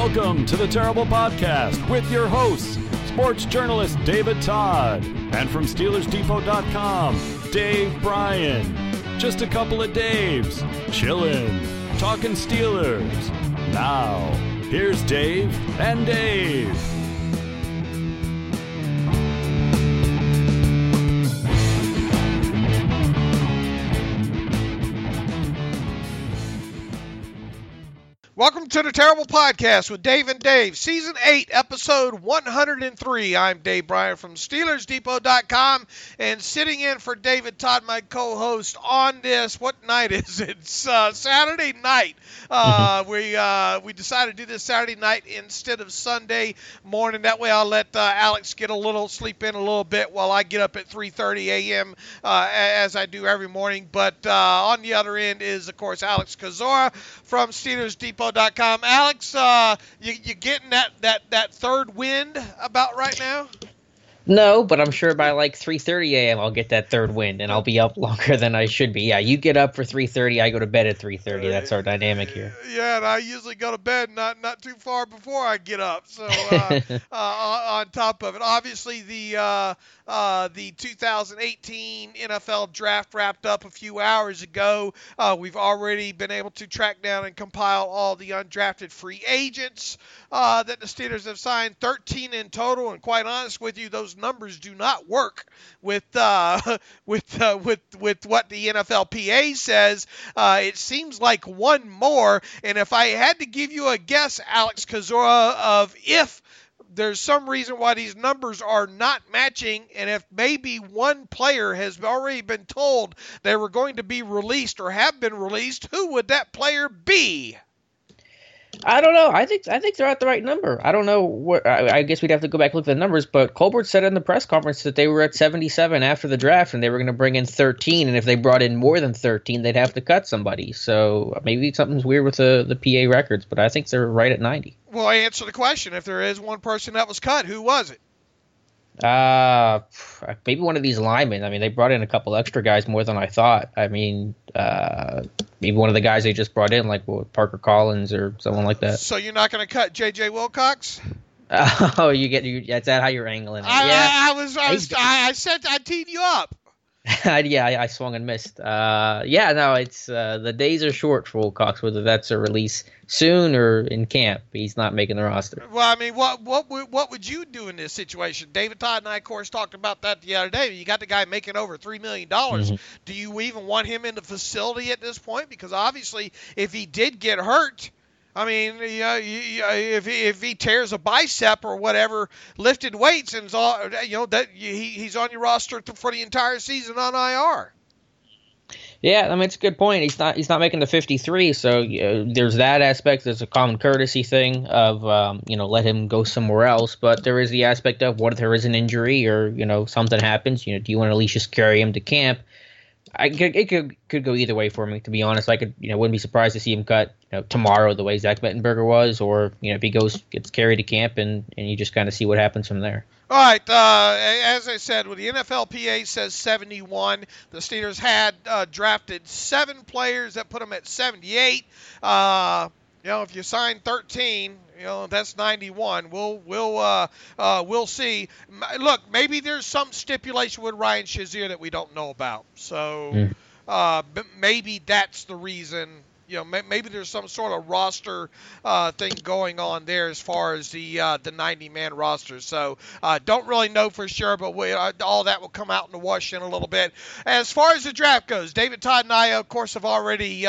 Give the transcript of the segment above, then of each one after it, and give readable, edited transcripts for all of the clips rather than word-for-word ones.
Welcome to the Terrible Podcast with your hosts, sports journalist David Todd, and from SteelersDepot.com, Dave Bryan. Just a couple of Daves, chillin', talking Steelers. Now, here's Dave and Dave. Welcome to the Terrible Podcast with Dave and Dave, Season 8, Episode 103. I'm Dave Bryan from SteelersDepot.com, and sitting in for David Todd, my co-host, on this, what night is it? It's Saturday night. We decided to do this Saturday night instead of Sunday morning. That way I'll let Alex get a little sleep in a little bit while I get up at 3:30 a.m. As I do every morning. But on the other end is, of course, Alex Kozora from SteelersDepot.com. Alex, you getting that third wind about right now? No, but I'm sure by like 3:30 a.m. I'll get that third wind, and I'll be up longer than I should be. Yeah, you get up for 3:30, I go to bed at 3:30. That's our dynamic here. Yeah, and I usually go to bed not too far before I get up. So on top of it, obviously the 2018 NFL Draft wrapped up a few hours ago. We've already been able to track down and compile all the undrafted free agents that the Steelers have signed, 13 in total. And quite honest with you, those numbers do not work with what the NFLPA says. It seems like one more. And if I had to give you a guess, Alex Kozora, of if there's some reason why these numbers are not matching, and if maybe one player has already been told they were going to be released or have been released, who would that player be? I don't know. I think they're at the right number. I don't know what. I guess we'd have to go back and look at the numbers. But Colbert said in the press conference that they were at 77 after the draft, and they were going to bring in 13. And if they brought in more than 13, they'd have to cut somebody. So maybe something's weird with the PA records. But I think they're right at 90. Well, I answer the question. If there is one person that was cut, who was it? Maybe one of these linemen. I mean, they brought in a couple extra guys more than I thought. I mean, maybe one of the guys they just brought in, like Parker Collins or someone like that. So you're not going to cut J.J. Wilcox? Oh, that's that how you're angling it? I teed you up. Yeah, I swung and missed. It's the days are short for Wilcox, whether that's a release soon or in camp. He's not making the roster. Well, I mean, what would you do in this situation? David Todd and I, of course, talked about that the other day. You got the guy making over $3 million. Mm-hmm. Do you even want him in the facility at this point? Because obviously, if he did get hurt, I mean, if he tears a bicep or whatever, lifted weights, and he's on your roster for the entire season on IR. Yeah, I mean, it's a good point. He's not making the 53, so there's that aspect. There's a common courtesy thing of let him go somewhere else. But there is the aspect of what if there is an injury or something happens. Do you want to at least just carry him to camp? It could go either way for me, to be honest. I wouldn't be surprised to see him cut tomorrow the way Zach Mettenberger was, or if he gets carried to camp and you just kind of see what happens from there. All right, as I said, when the NFLPA says 71, the Steelers had drafted 7 players that put them at 78. If you sign 13, that's 91. We'll see. Look, maybe there's some stipulation with Ryan Shazier that we don't know about. So maybe that's the reason. Maybe there's some sort of roster thing going on there as far as the 90-man roster. So don't really know for sure, but all that will come out in the wash in a little bit. As far as the draft goes, David Todd and I, of course, have already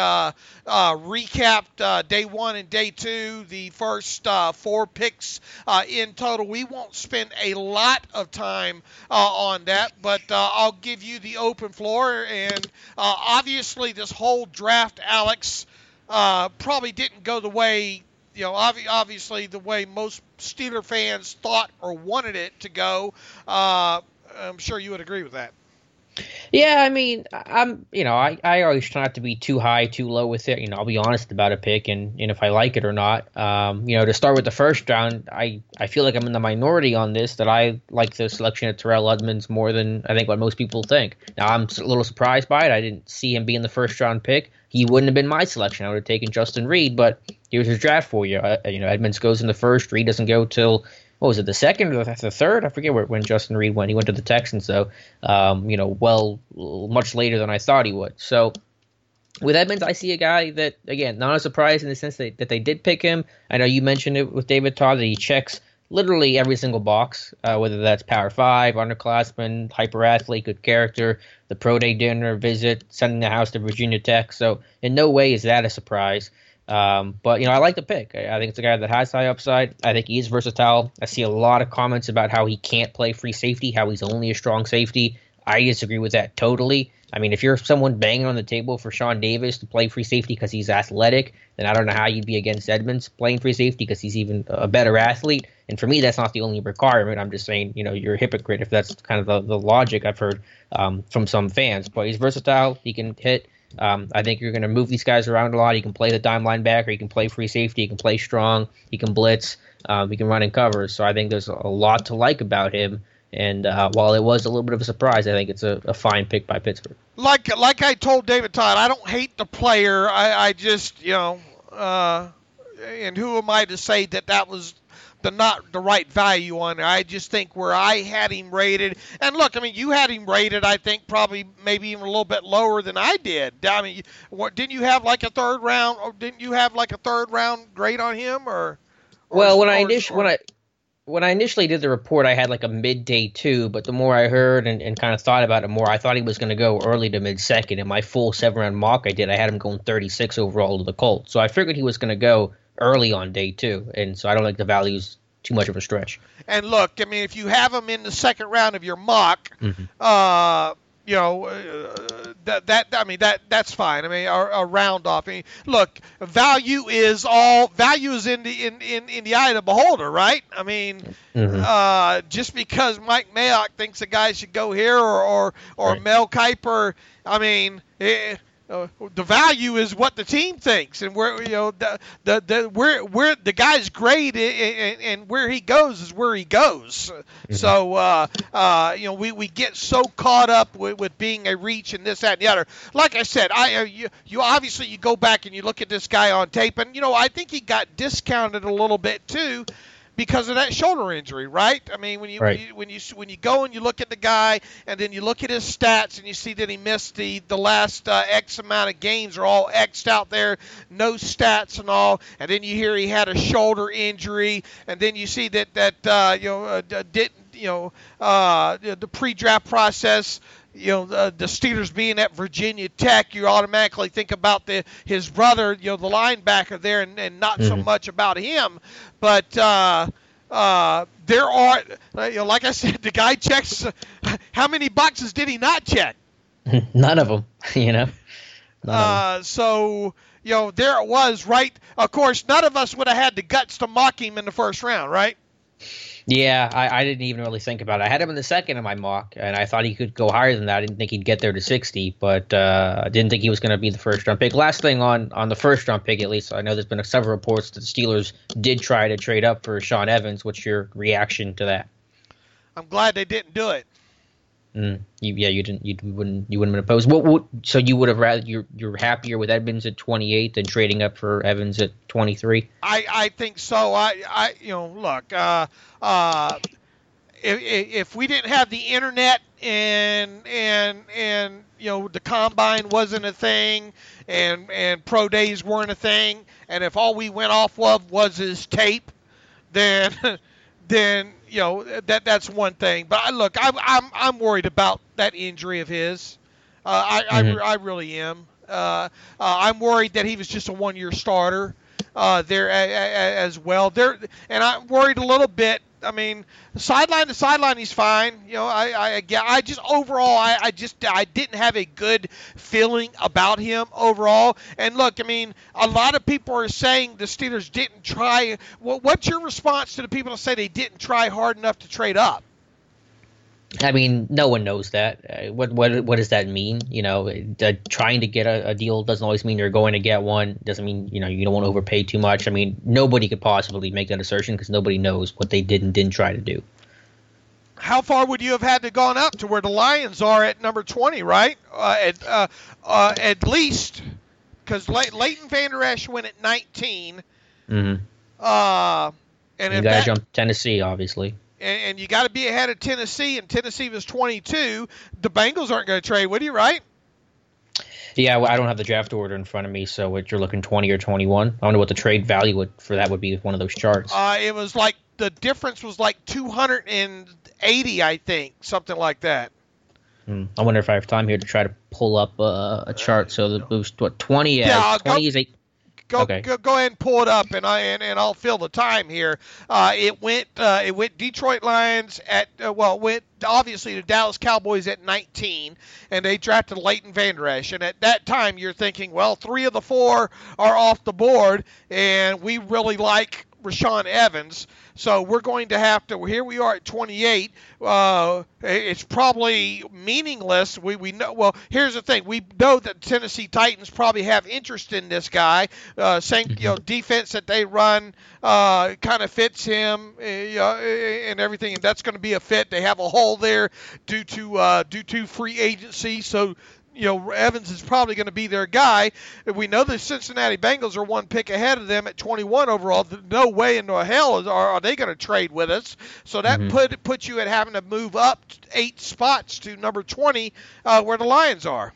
recapped day 1 and day 2, the first 4 picks in total. We won't spend a lot of time on that, but I'll give you the open floor. And obviously this whole draft, Alex, probably didn't go the way, obviously the way most Steeler fans thought or wanted it to go. I'm sure you would agree with that. Yeah, I mean, I always try not to be too high, too low with it. I'll be honest about a pick and if I like it or not. To start with the first round, I feel like I'm in the minority on this, that I like the selection of Terrell Edmunds more than I think what most people think. Now, I'm a little surprised by it. I didn't see him being the first round pick. He wouldn't have been my selection. I would have taken Justin Reed, but here's his draft for you. Edmunds goes in the first. Reed doesn't go till, what was it, the second or the third? I forget when Justin Reed went. He went to the Texans, though, much later than I thought he would. So with Edmunds, I see a guy that, again, not a surprise in the sense that they did pick him. I know you mentioned it with David Todd that he checks literally every single box, whether that's Power 5, underclassman, hyper athlete, good character, the pro day dinner visit, sending the house to Virginia Tech. So in no way is that a surprise. But I like the pick. I think it's a guy that has high upside. I think he is versatile. I see a lot of comments about how he can't play free safety, how he's only a strong safety. I disagree with that totally. I mean, if you're someone banging on the table for Sean Davis to play free safety because he's athletic, then I don't know how you'd be against Edmunds playing free safety because he's even a better athlete. And for me, that's not the only requirement. I'm just saying, you're a hypocrite if that's kind of the logic I've heard from some fans. But he's versatile. He can hit. I think you're going to move these guys around a lot. He can play the dime linebacker. He can play free safety. He can play strong. He can blitz. He can run in cover. So I think there's a lot to like about him. And while it was a little bit of a surprise, I think it's a fine pick by Pittsburgh. Like I told David Todd, I don't hate the player. I just, and who am I to say that was not the right value on it? I just think where I had him rated, and look, I mean, you had him rated, I think probably maybe even a little bit lower than I did. I mean, didn't you have like a third round? Or didn't you have like a third round grade on him, or well, when I initially did the report, I had like a mid-day 2, but the more I heard and kind of thought about it more, I thought he was going to go early to mid-second. In my full 7-round mock I had him going 36 overall to the Colts. So I figured he was going to go early on day 2, and so I don't think the value is too much of a stretch. And look, I mean, if you have him in the second round of your mock, that's fine. I mean, a round off. I mean, look, value is in the eye of the beholder, right? I mean, just because Mike Mayock thinks a guy should go here or right. Mel Kiper, I mean. The value is what the team thinks, and where the guy's great, and where he goes is where he goes. Mm-hmm. So we get so caught up with being a reach and this, that, and the other. Like I said, you obviously you go back and you look at this guy on tape, and I think he got discounted a little bit too, because of that shoulder injury, right? I mean, when you go and you look at the guy, and then you look at his stats, and you see that he missed the last X amount of games are all X'd out there, no stats and all, and then you hear he had a shoulder injury, and then you see that the pre-draft process. The Steelers being at Virginia Tech, you automatically think about his brother, the linebacker there, and not so much about him. But there are, like I said, the guy checks. How many boxes did he not check? None of them, So, there it was, right? Of course, none of us would have had the guts to mock him in the first round, right? Yeah, I didn't even really think about it. I had him in the second in my mock, and I thought he could go higher than that. I didn't think he'd get there to 60, but I didn't think he was going to be the first-round pick. Last thing on the first-round pick, at least, I know there's been several reports that the Steelers did try to trade up for Sean Evans. What's your reaction to that? I'm glad they didn't do it. You wouldn't have been opposed. So you would have rather you're happier with Edmunds at 28 than trading up for Evans at 23? I think so. Look, if we didn't have the internet and the combine wasn't a thing and pro days weren't a thing, and if all we went off of was his tape, then that's one thing. But look, I'm worried about that injury of his. I really am. I'm worried that he was just a one-year starter there as well. And I'm worried a little bit. I mean, sideline to sideline, he's fine. I just overall, I didn't have a good feeling about him overall. And look, I mean, a lot of people are saying the Steelers didn't try. What's your response to the people that say they didn't try hard enough to trade up? I mean, no one knows that. What does that mean? Trying to get a deal doesn't always mean you're going to get one. Doesn't mean you don't want to overpay too much. I mean, nobody could possibly make that assertion because nobody knows what they did and didn't try to do. How far would you have had to gone up to where the Lions are at number 20, right? At least, because Leighton Vander Esch went at 19. Mm-hmm. And you got to jump Tennessee, obviously. And you got to be ahead of Tennessee, and Tennessee was 22. The Bengals aren't going to trade with you, right? Yeah, well, I don't have the draft order in front of me, so you're looking 20 or 21. I wonder what the trade value for that would be with one of those charts. It was like the difference was like 280, I think, something like that. I wonder if I have time here to try to pull up a chart. So the boost, 20? Yeah, 20 is 8. Go ahead and pull it up, and I'll fill the time here. It went Detroit Lions went obviously the Dallas Cowboys at 19, and they drafted Leighton Vander Esch. And at that time, you're thinking, well, 3 of the 4 are off the board, and we really like Rashaan Evans. So we're going to have to. Here we are at 28. It's probably meaningless. We know. Well, here's the thing. We know that Tennessee Titans probably have interest in this guy. Same defense that they run kind of fits him and everything, and that's going to be a fit. They have a hole there due to free agency. So. Evans is probably going to be their guy. We know the Cincinnati Bengals are 1 pick ahead of them at 21 overall. No way in hell are they going to trade with us. So that puts you at having to move up 8 spots to number 20, where the Lions are.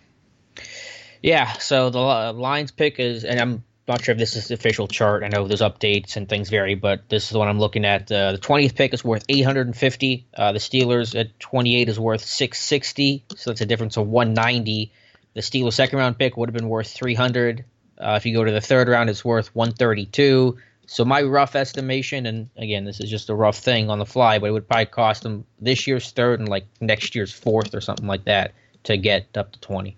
Yeah, so the Lions pick is, and I'm not sure if this is the official chart. I know there's updates and things vary, but this is the one I'm looking at. The 20th pick is worth $850. The Steelers at 28 is worth $660, so that's a difference of $190. The Steelers' second-round pick would have been worth $300. If you go to the third round, it's worth $132. So my rough estimation, and again, this is just a rough thing on the fly, but it would probably cost them this year's third and like next year's fourth or something like that to get up to 20.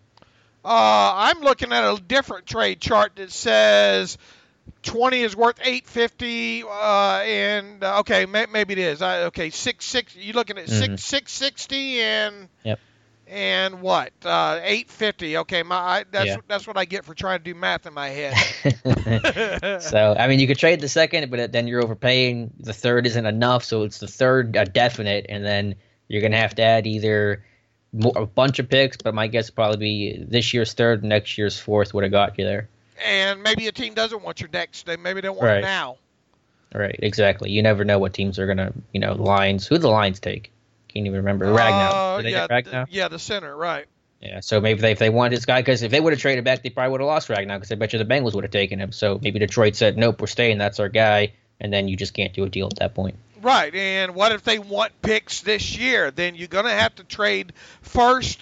I'm looking at a different trade chart that says 20 is worth $850, and okay, maybe it is. Okay, 660. You looking at 660 and yep. And what? 850. Okay, that's what I get for trying to do math in my head. So I mean, you could trade the second, but then you're overpaying. The third isn't enough, so it's the third a definite, and then you're gonna have to add either a bunch of picks, but my guess would probably be this year's third, next year's fourth would have got you there. And maybe a team doesn't want your next. Maybe they want it now. Right, exactly. You never know what teams are going to, Lions. Who did the Lions take? Can't even remember. Ragnow. Did they get Ragnow? Yeah, the center, right. Yeah, so maybe if they wanted this guy, because if they would have traded back, they probably would have lost Ragnow, because I bet you the Bengals would have taken him. So maybe Detroit said, nope, we're staying, that's our guy, and then you just can't do a deal at that point. Right, and what if they want picks this year? Then you're going to have to trade first,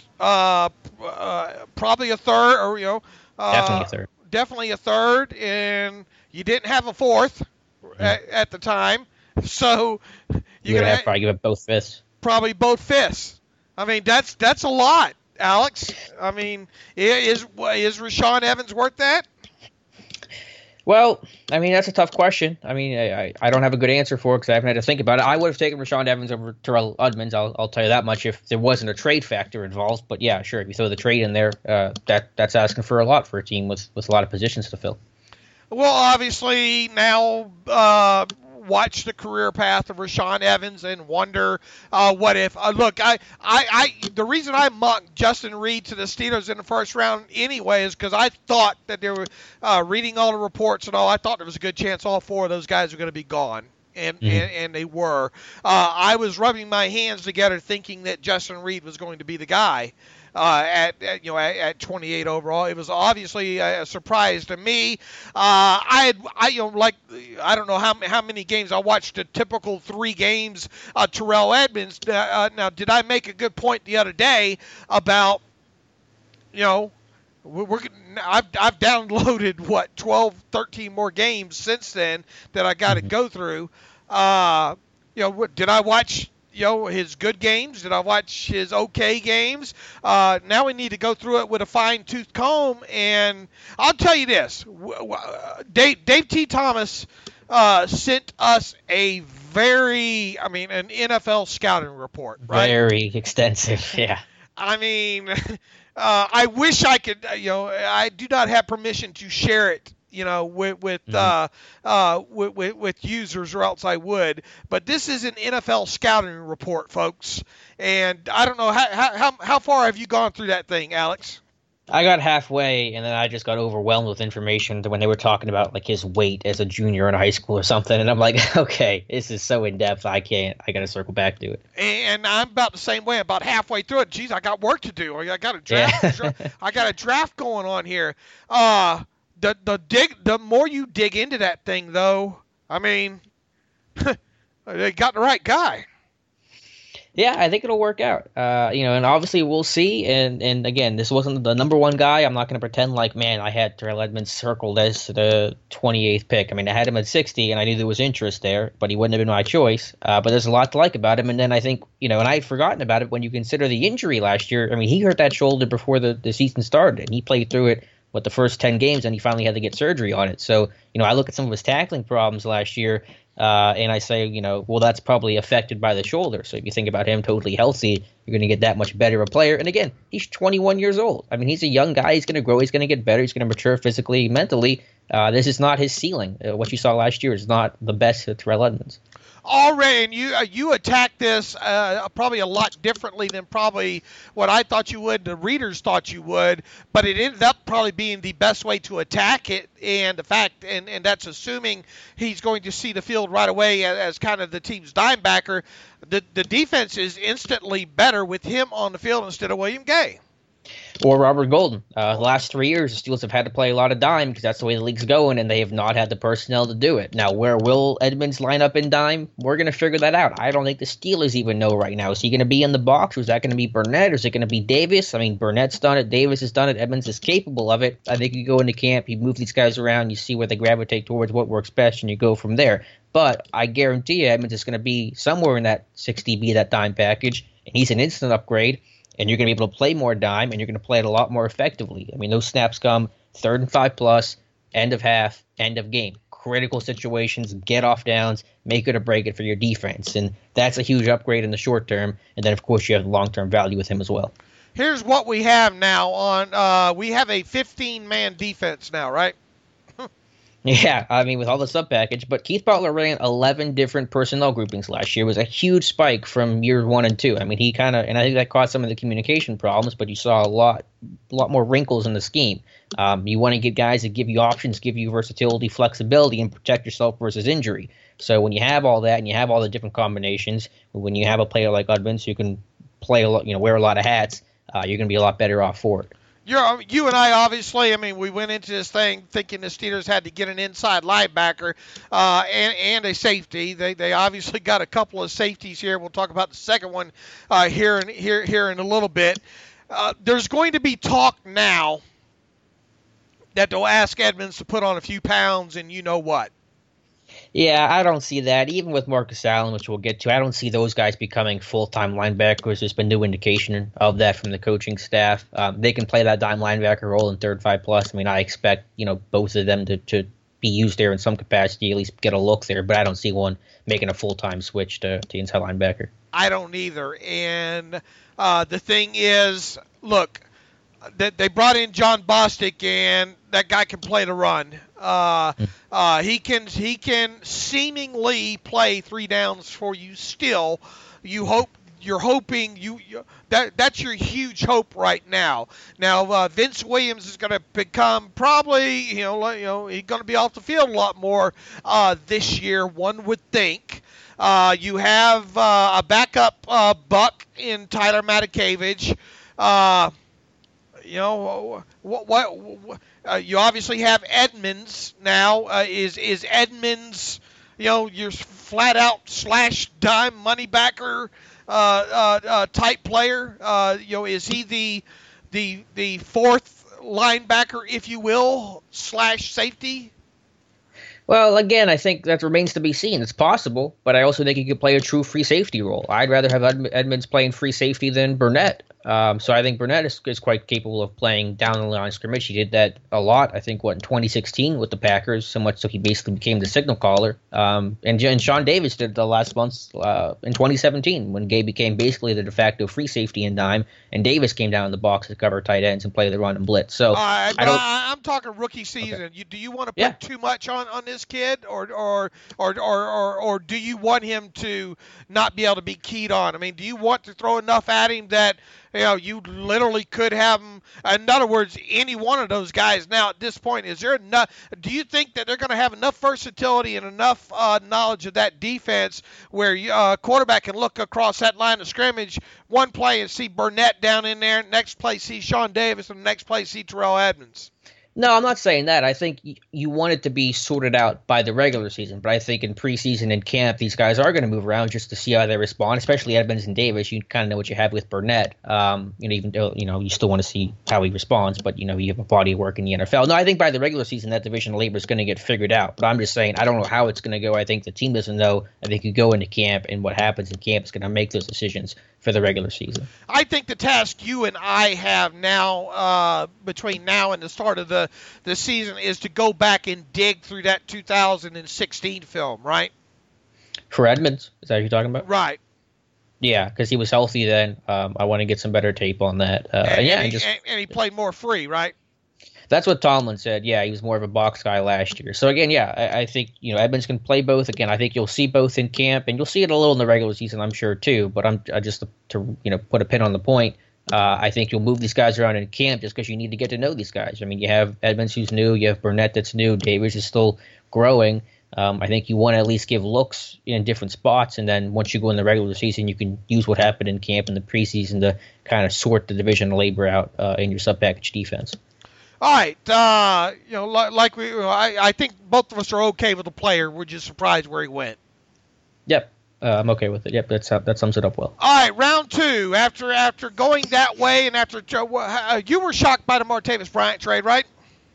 probably a third, or definitely a third, and you didn't have a fourth at the time, so you're going to have to probably give up both fifths. Probably both fifths. I mean, that's a lot, Alex. I mean, is Rashaan Evans worth that? Well, I mean, that's a tough question. I mean, I don't have a good answer for it because I haven't had to think about it. I would have taken Rashaan Evans over Terrell Edmunds. I'll tell you that much if there wasn't a trade factor involved. But yeah, sure, if you throw the trade in there, that's asking for a lot for a team with a lot of positions to fill. Well, obviously now watch the career path of Rashaan Evans and wonder what if. Look, the reason I mocked Justin Reid to the Steelers in the first round anyway is because I thought that they were reading all the reports and all. I thought there was a good chance all 4 of those guys were going to be gone. And they were. I was rubbing my hands together thinking that Justin Reid was going to be the guy at 28 overall. It was obviously a surprise to me. I don't know how many games I watched. A typical 3 games. Terrell Edmunds. Now, did I make a good point the other day about I've downloaded 12, 13 more games since then that I got to go through. Did I watch his good games? Did I watch his okay games? Now we need to go through it with a fine-tooth comb. And I'll tell you this: Dave T. Thomas sent us an NFL scouting report, right? Very extensive, yeah. I mean, I wish I could, I do not have permission to share it, with users, or else I would. But this is an NFL scouting report, folks. And I don't know, how far have you gone through that thing, Alex? I got halfway, and then I just got overwhelmed with information when they were talking about like his weight as a junior in high school or something, and I'm like, okay, this is so in depth, I got to circle back to it. And I'm about the same way, about halfway through it. Geez, I got work to do. I got a draft. Yeah. I got a draft going on here. The more you dig into that thing, though, I mean, they got the right guy. Yeah, I think it'll work out. And obviously we'll see. And again, this wasn't the number one guy. I'm not going to pretend like, man, I had Terrell Edmunds circled as the 28th pick. I mean, I had him at 60, and I knew there was interest there, but he wouldn't have been my choice. But there's a lot to like about him. And then I think, and I had forgotten about it when you consider the injury last year. I mean, he hurt that shoulder before the season started, and he played through it the first 10 games, and he finally had to get surgery on it. So, I look at some of his tackling problems last year, and I say, well, that's probably affected by the shoulder. So if you think about him totally healthy, you're going to get that much better a player. And again, he's 21 years old. I mean, he's a young guy. He's going to grow. He's going to get better. He's going to mature physically, mentally. This is not his ceiling. What you saw last year is not the best of Terrell Edmunds. All right, and you attacked this probably a lot differently than probably what I thought you would, the readers thought you would, but it ended up probably being the best way to attack it, and the fact, and that's assuming he's going to see the field right away as kind of the team's dime backer. The defense is instantly better with him on the field instead of William Gay. Or Robert Golden. The last 3 years, the Steelers have had to play a lot of dime because that's the way the league's going, and they have not had the personnel to do it. Now, where will Edmunds line up in dime? We're going to figure that out. I don't think the Steelers even know right now. Is he going to be in the box, or is that going to be Burnett, or is it going to be Davis? I mean, Burnett's done it. Davis has done it. Edmunds is capable of it. I think you go into camp, you move these guys around, you see where they gravitate towards, what works best, and you go from there. But I guarantee you Edmunds is going to be somewhere in that 6DB, that dime package, and he's an instant upgrade. And you're going to be able to play more dime, and you're going to play it a lot more effectively. I mean, those snaps come 3rd and 5+, end of half, end of game. Critical situations, get off downs, make it or break it for your defense. And that's a huge upgrade in the short term. And then, of course, you have the long-term value with him as well. Here's what we have now on we have a 15-man defense now, right? Yeah, I mean, with all the sub-package. But Keith Butler ran 11 different personnel groupings last year. It was a huge spike from years 1 and 2. I mean, he kind of, and I think that caused some of the communication problems, but you saw a lot more wrinkles in the scheme. You want to give guys that give you options, give you versatility, flexibility, and protect yourself versus injury. So when you have all that and you have all the different combinations, when you have a player like Edmunds who can play a lot, wear a lot of hats, you're going to be a lot better off for it. You and I, obviously, I mean, we went into this thing thinking the Steelers had to get an inside linebacker and a safety. They obviously got a couple of safeties here. We'll talk about the second one here in a little bit. There's going to be talk now that they'll ask Edmunds to put on a few pounds and you know what. Yeah, I don't see that. Even with Marcus Allen, which we'll get to, I don't see those guys becoming full-time linebackers. There's been no indication of that from the coaching staff. They can play that dime linebacker role in 3rd, 5+. I mean, I expect both of them to be used there in some capacity, at least get a look there. But I don't see one making a full-time switch to inside linebacker. I don't either. And the thing is, look, they brought in John Bostic, and that guy can play the run. He can seemingly play 3 downs for you still. You're hoping that's your huge hope right now. Now Vince Williams is going to become probably he's going to be off the field a lot more this year, one would think. You have a backup buck in Tyler Matakevich. You obviously have Edmunds now. Is Edmunds, your flat out slash dime money backer type player? Is he the fourth linebacker, if you will, slash safety? Well, again, I think that remains to be seen. It's possible, but I also think he could play a true free safety role. I'd rather have Edmunds playing free safety than Burnett. So I think Burnett is quite capable of playing down the line of scrimmage. He did that a lot, I think, in 2016 with the Packers, so much so he basically became the signal caller. And Sean Davis did the last months in 2017 when Gay became basically the de facto free safety and dime, and Davis came down in the box to cover tight ends and play the run and blitz. So I'm talking rookie season. Okay. Do you want to put too much on this kid, or do you want him to not be able to be keyed on? I mean, do you want to throw enough at him that you literally could have him? In other words, any one of those guys now at this point, is there enough? Do you think that they're going to have enough versatility and enough knowledge of that defense where a quarterback can look across that line of scrimmage, one play and see Burnett down in there, next play see Sean Davis, and the next play see Terrell Edmunds? No, I'm not saying that. I think you want it to be sorted out by the regular season, but I think in preseason and camp, these guys are going to move around just to see how they respond, especially Edmunds and Davis. You kind of know what you have with Burnett. Even though, you still want to see how he responds, but, you have a body of work in the NFL. No, I think by the regular season, that division of labor is going to get figured out, but I'm just saying I don't know how it's going to go. I think the team doesn't know. I think you go into camp, and what happens in camp is going to make those decisions for the regular season. I think the task you and I have now, between now and the start of the season, is to go back and dig through that 2016 film, right? For Edmunds, is that what you're talking about? Right. Yeah, because he was healthy then. I want to get some better tape on that. And he played more free, right? That's what Tomlin said. Yeah, he was more of a box guy last year. So again, I think Edmunds can play both. Again, I think you'll see both in camp, and you'll see it a little in the regular season, I'm sure too. But I'm just to put a pin on the point. I think you'll move these guys around in camp just because you need to get to know these guys. I mean, you have Edmunds who's new, you have Burnett that's new, Davis is still growing. I think you want to at least give looks in different spots, and then once you go in the regular season, you can use what happened in camp in the preseason to kind of sort the division of labor out in your sub-package defense. All right, I think both of us are okay with the player. We're just surprised where he went. Yep, I'm okay with it. Yep, that sums it up well. All right, round two. After going that way, and after you were shocked by the Martavis Bryant trade, right?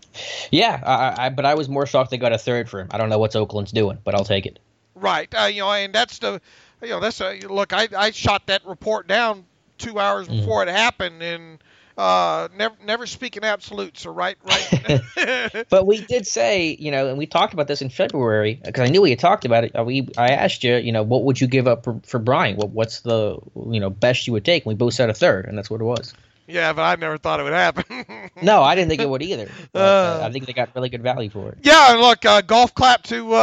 Yeah, but I was more shocked they got a third for him. I don't know what Oakland's doing, but I'll take it. Right, and that's look. I shot that report down 2 hours before it happened, and. Never speak in absolutes, so right. But we did say, and we talked about this in February because I knew we had talked about it. I asked you, what would you give up for Bryant? What's the best you would take? And we both said a third, and that's what it was. Yeah, but I never thought it would happen. No, I didn't think it would either. But, I think they got really good value for it. Yeah, look, golf clap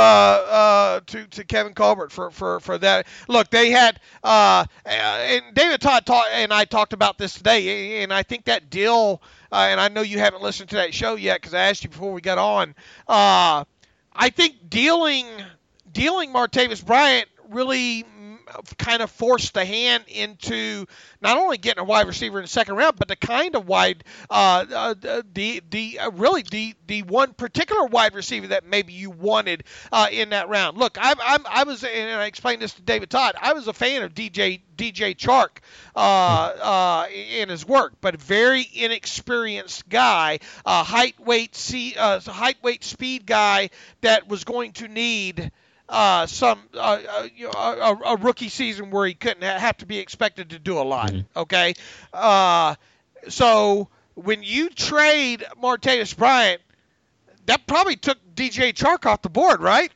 to Kevin Colbert for that. Look, they had and David Todd and I talked about this today, and I think that deal. And I know you haven't listened to that show yet because I asked you before we got on. I think dealing Martavis Bryant really kind of forced the hand into not only getting a wide receiver in the second round, but the kind of wide, the one particular wide receiver that maybe you wanted in that round. Look, I was, and I explained this to David Todd. I was a fan of DJ Chark in his work, but a very inexperienced guy, height, weight, speed guy that was going to need. A rookie season where he couldn't have to be expected to do a lot. Mm-hmm. Okay, so when you trade Martavis Bryant, that probably took DJ Chark off the board, right?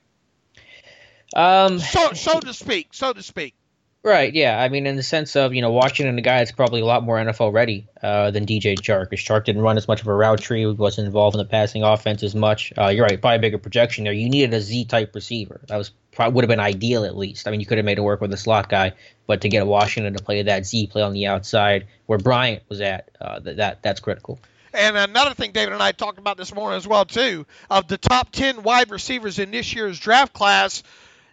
So to speak. Right, yeah. I mean, in the sense of, Washington, a guy that's probably a lot more NFL ready than DJ Chark. Because Chark didn't run as much of a route tree, wasn't involved in the passing offense as much. You're right, probably a bigger projection there. You needed a Z-type receiver. That would have been ideal at least. I mean, you could have made it work with a slot guy, but to get Washington to play that Z play on the outside where Bryant was at, that's critical. And another thing David and I talked about this morning as well, too, of the top 10 wide receivers in this year's draft class,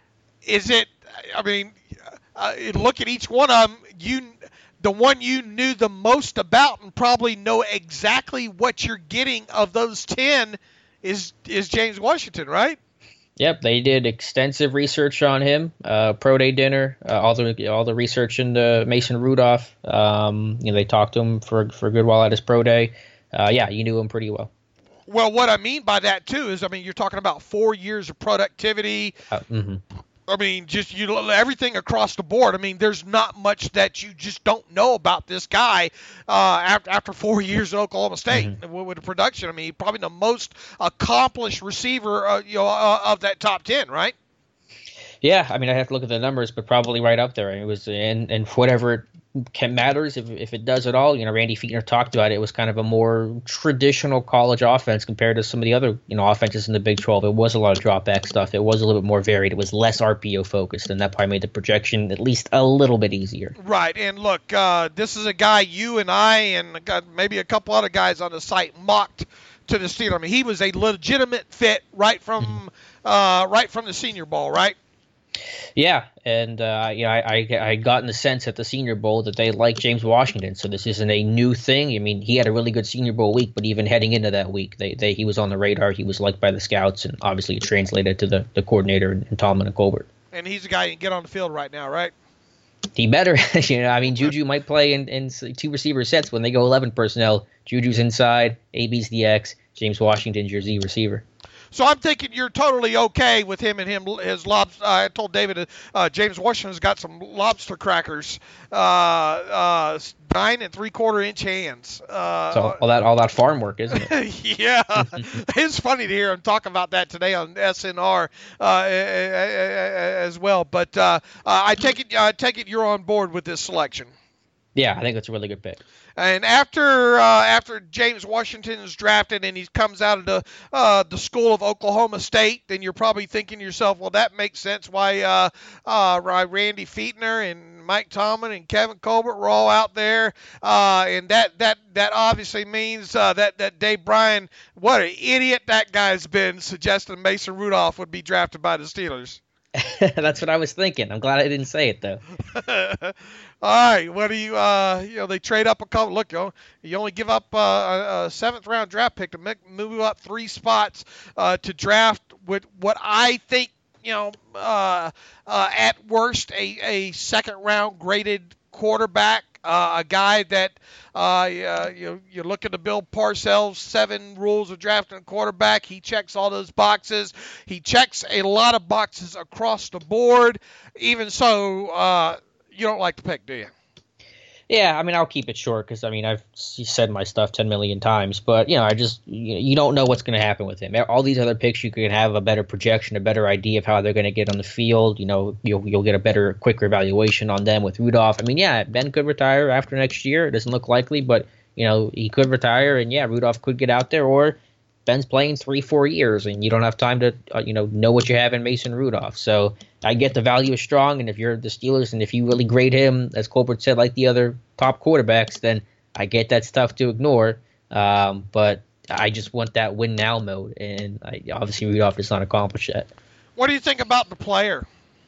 look at each one of them. The one you knew the most about and probably know exactly what you're getting of those 10 is James Washington, right? Yep, they did extensive research on him. Pro day dinner, all the research into Mason Rudolph. They talked to him for a good while at his pro day. You knew him pretty well. Well, what I mean by that too is, you're talking about 4 years of productivity. Mm-hmm. I mean, just everything across the board. I mean, there's not much that you just don't know about this guy after 4 years at Oklahoma State with the production. I mean, probably the most accomplished receiver, of that top 10, right? Yeah, I mean, I have to look at the numbers, but probably right up there. It was, and whatever matters, if it does at all. Randy Fichtner talked about it. It was kind of a more traditional college offense compared to some of the other, offenses in the Big 12. It was a lot of drop back stuff. It was a little bit more varied. It was less RPO focused, and that probably made the projection at least a little bit easier. Right, and look, this is a guy you and I and maybe a couple other guys on the site mocked to the Steelers. I mean, he was a legitimate fit right from the Senior Bowl, right? Yeah, and I got in the sense at the Senior Bowl that they liked James Washington, so this isn't a new thing. I mean, he had a really good Senior Bowl week, but even heading into that week, he was on the radar. He was liked by the scouts, and obviously it translated to the coordinator and Tomlin and Colbert. And he's a guy you can get on the field right now, right? He better. I mean, Juju might play in two receiver sets when they go 11 personnel. Juju's inside, AB's the X, James Washington's your Z receiver. So I'm thinking you're totally okay with him and his lobster. I told David James Washington's got some lobster crackers, 9 3/4 inch hands. So all that farm work, isn't it? Yeah, it's funny to hear him talk about that today on SNR as well. But I take it you're on board with this selection. Yeah, I think that's a really good pick. And after James Washington is drafted and he comes out of the school of Oklahoma State, then you're probably thinking to yourself, well, that makes sense why Randy Fichtner and Mike Tomlin and Kevin Colbert were all out there. And that obviously means that Dave Bryan, what an idiot that guy's been, suggesting Mason Rudolph would be drafted by the Steelers. That's what I was thinking. I'm glad I didn't say it, though. All right, what do you they trade up a couple. Look, you only give up a 7th round draft pick to move up 3 spots to draft with what I think, at worst a 2nd round graded quarterback, a guy that you're looking to build Parcells' 7 rules of drafting a quarterback. He checks all those boxes. He checks a lot of boxes across the board. Even so, you don't like the pick, do you? Yeah, I mean, I'll keep it short because, I mean, I've said my stuff 10 million times. But, you don't know what's going to happen with him. All these other picks, you can have a better projection, a better idea of how they're going to get on the field. You'll get a better, quicker evaluation on them with Rudolph. I mean, yeah, Ben could retire after next year. It doesn't look likely, but, he could retire. And, yeah, Rudolph could get out there. Or Ben's playing 3-4 years, and you don't have time to, know what you have in Mason Rudolph. So I get the value is strong, and if you're the Steelers and if you really grade him, as Colbert said, like the other top quarterbacks, then I get that's tough to ignore. But I just want that win now mode, and obviously Rudolph does not accomplish that. What do you think about the player?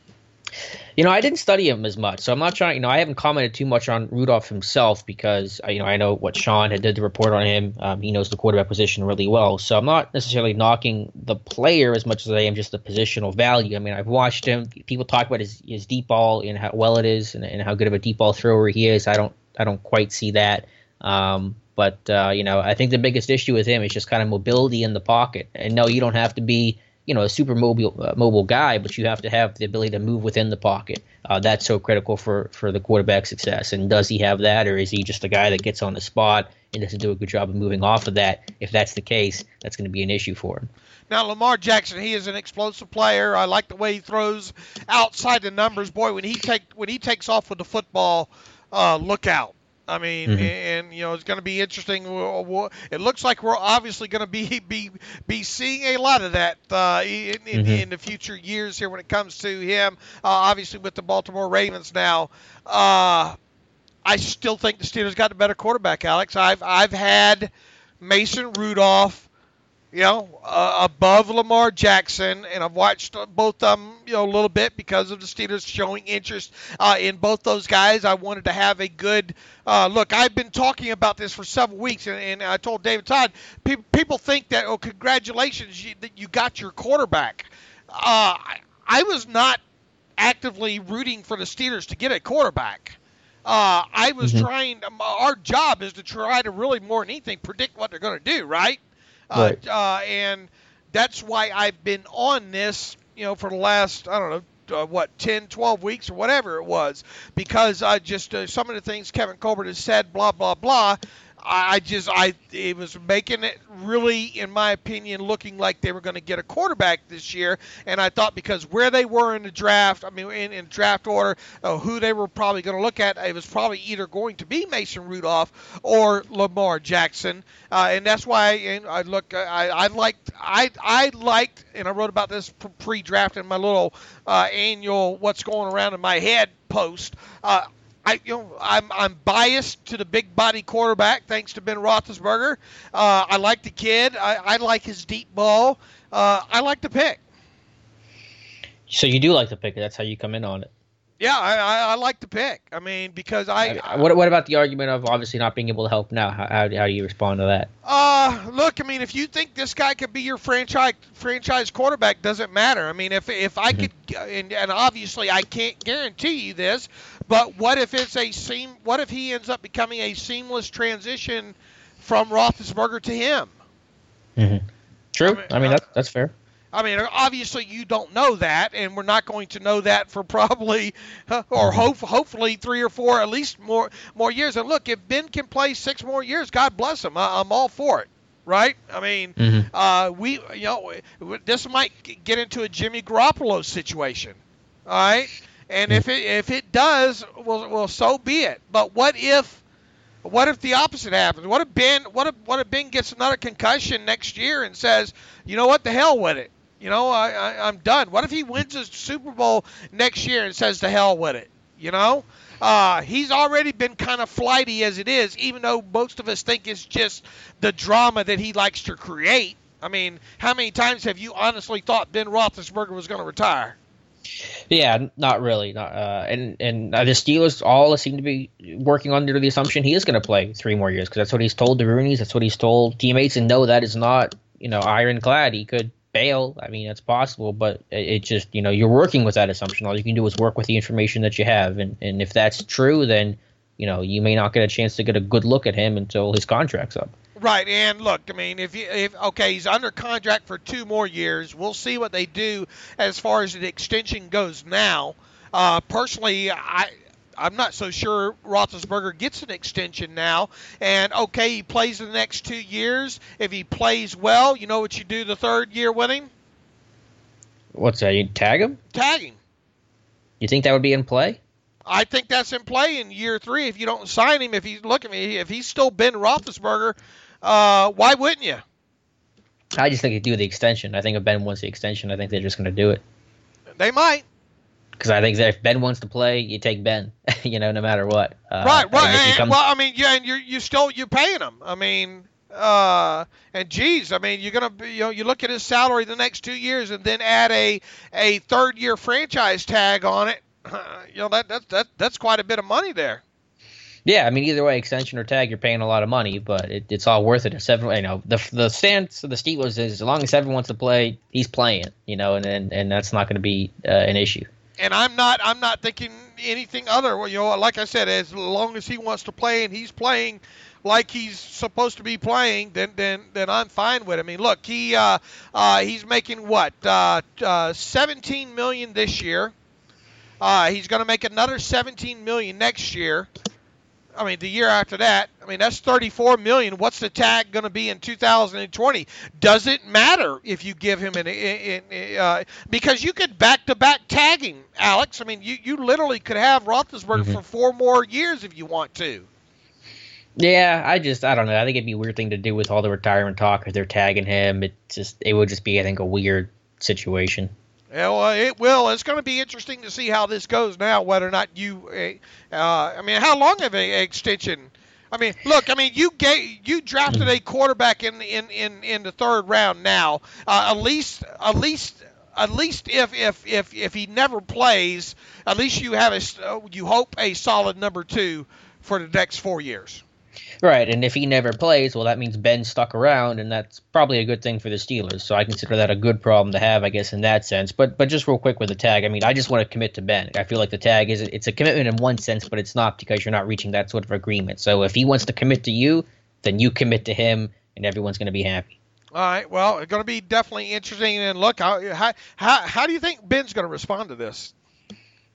I didn't study him as much, so I'm not trying. I haven't commented too much on Rudolph himself because I know what Sean had did the report on him. He knows the quarterback position really well, so I'm not necessarily knocking the player as much as I am just the positional value. I mean, I've watched him. People talk about his deep ball and how well it is, and how good of a deep ball thrower he is. I don't quite see that. But I think the biggest issue with him is just kind of mobility in the pocket. And no, you don't have to be a super mobile guy, but you have to have the ability to move within the pocket. That's so critical for the quarterback's success. And does he have that, or is he just a guy that gets on the spot and doesn't do a good job of moving off of that? If that's the case, that's going to be an issue for him. Now, Lamar Jackson, he is an explosive player. I like the way he throws outside the numbers. Boy, when he takes off with the football, look out. I mean, and it's going to be interesting. It looks like we're obviously going to be seeing a lot of that in the future years here when it comes to him. Obviously, with the Baltimore Ravens now, I still think the Steelers got the better quarterback, Alex. I've had Mason Rudolph, above Lamar Jackson, and I've watched both of them, a little bit because of the Steelers showing interest in both those guys. I wanted to have a good look. I've been talking about this for several weeks, and I told David Todd, people think that, congratulations, that you got your quarterback. I was not actively rooting for the Steelers to get a quarterback. I was trying. Our job is to try to really, more than anything, predict what they're going to do, right? Right. And that's why I've been on this, for the last, 10, 12 weeks or whatever it was, because just some of the things Kevin Colbert has said, blah, blah, blah. It was making it really, in my opinion, looking like they were going to get a quarterback this year. And I thought because where they were in the draft, in draft order, who they were probably going to look at, it was probably either going to be Mason Rudolph or Lamar Jackson. And that's why I liked, and I wrote about this pre-draft in my little annual "What's Going Around in My Head" post. I'm biased to the big body quarterback, thanks to Ben Roethlisberger. I like the kid. I like his deep ball. I like the pick. So you do like the pick. That's how you come in on it. Yeah, I like the pick. Because what about the argument of obviously not being able to help now? How do you respond to that? Look, if you think this guy could be your franchise quarterback, doesn't matter. If I could, and obviously I can't guarantee you this, but what if he ends up becoming a seamless transition from Roethlisberger to him? Mm-hmm. True. That's fair. Obviously you don't know that, and we're not going to know that for probably, hopefully 3 or 4, at least more years. And look, if Ben can play 6 more years, God bless him. I'm all for it, right? This might get into a Jimmy Garoppolo situation, all right? And if it does, well, so be it. But what if the opposite happens? What if Ben gets another concussion next year and says, you know what, the hell with it? I'm done. What if he wins a Super Bowl next year and says, to hell with it? He's already been kind of flighty as it is, even though most of us think it's just the drama that he likes to create. How many times have you honestly thought Ben Roethlisberger was going to retire? Yeah, not really. And the Steelers all seem to be working under the assumption he is going to play 3 more years, because that's what he's told the Roonies, that's what he's told teammates, and no, that is not ironclad. He could bail. It's possible, but it just you're working with that assumption. All you can do is work with the information that you have, and if that's true, then you may not get a chance to get a good look at him until his contract's up. Right, and look, if he's under contract for 2 more years, we'll see what they do as far as the extension goes now. Personally, I'm not so sure Roethlisberger gets an extension now. And, he plays the next 2 years. If he plays well, you know what you do the 3rd year with him? What's that? You tag him? Tag him. You think that would be in play? I think that's in play in year 3. If you don't sign him, if he's still Ben Roethlisberger, why wouldn't you? I just think they do the extension. I think if Ben wants the extension, I think they're just going to do it. They might. Because I think that if Ben wants to play, you take Ben, no matter what. Right. And you're paying him. And geez, you're gonna, you look at his salary the next 2 years and then add a 3rd year franchise tag on it. That's quite a bit of money there. Yeah, either way, extension or tag, you're paying a lot of money, but it's all worth it. The stance of the Steelers is as long as Evan wants to play, he's playing, and that's not going to be an issue. And I'm not thinking anything other. Like I said, as long as he wants to play and he's playing like he's supposed to be playing, then I'm fine with him. Look, he's making what, $17 million this year. He's going to make another $17 million next year. The year after that, that's $34 million. What's the tag going to be in 2020? Does it matter if you give him because you could back-to-back tagging, Alex. You literally could have Roethlisberger for 4 more years if you want to. Yeah, I don't know. I think it'd be a weird thing to do with all the retirement talk if they're tagging him. It would just be, I think, a weird situation. Yeah, well, it will. It's going to be interesting to see how this goes now, whether or not how long of an extension? Look, you drafted a quarterback in the 3rd round now. At least if he never plays, at least you have you hope a solid number 2 for the next 4 years. Right, and if he never plays, well, that means Ben stuck around, and that's probably a good thing for the Steelers. So I consider that a good problem to have, I guess, in that sense. But just real quick with the tag, I just want to commit to Ben. I feel like the tag it's a commitment in one sense, but it's not because you're not reaching that sort of agreement. So if he wants to commit to you, then you commit to him, and everyone's going to be happy. All right, well, it's going to be definitely interesting. And look, how do you think Ben's going to respond to this?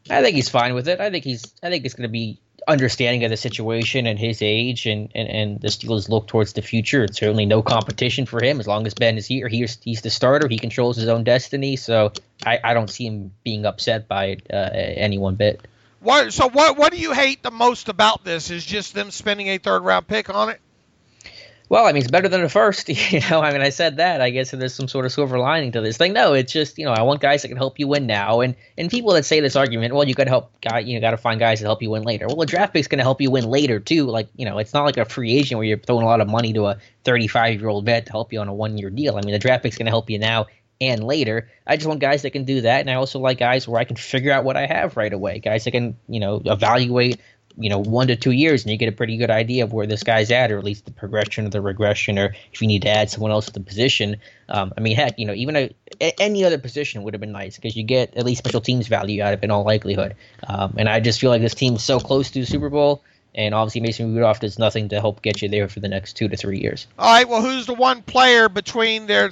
I think he's fine with it. I think it's going to be understanding of the situation and his age, and the Steelers look towards the future. It's certainly no competition for him as long as Ben is here. He's the starter. He controls his own destiny. So I don't see him being upset by it any one bit. What do you hate the most about this? Is just them spending a third-round pick on it? Well, I mean, it's better than the first, I mean, I said that. I guess there's some sort of silver lining to this thing. No, it's just, I want guys that can help you win now. And people that say this argument, well, you got to find guys that help you win later. Well, a draft pick's going to help you win later, too. Like, it's not like a free agent where you're throwing a lot of money to a 35-year-old vet to help you on a one-year deal. I mean, the draft pick's going to help you now and later. I just want guys that can do that. And I also like guys where I can figure out what I have right away. Guys that can, evaluate 1 to 2 years, and you get a pretty good idea of where this guy's at, or at least the progression or the regression, or if you need to add someone else to the position. I mean, heck, even any other position would have been nice because you get at least special teams value out of it in all likelihood. And I just feel like this team's so close to the Super Bowl, and obviously Mason Rudolph does nothing to help get you there for the next 2 to 3 years. All right, well, who's the one player between the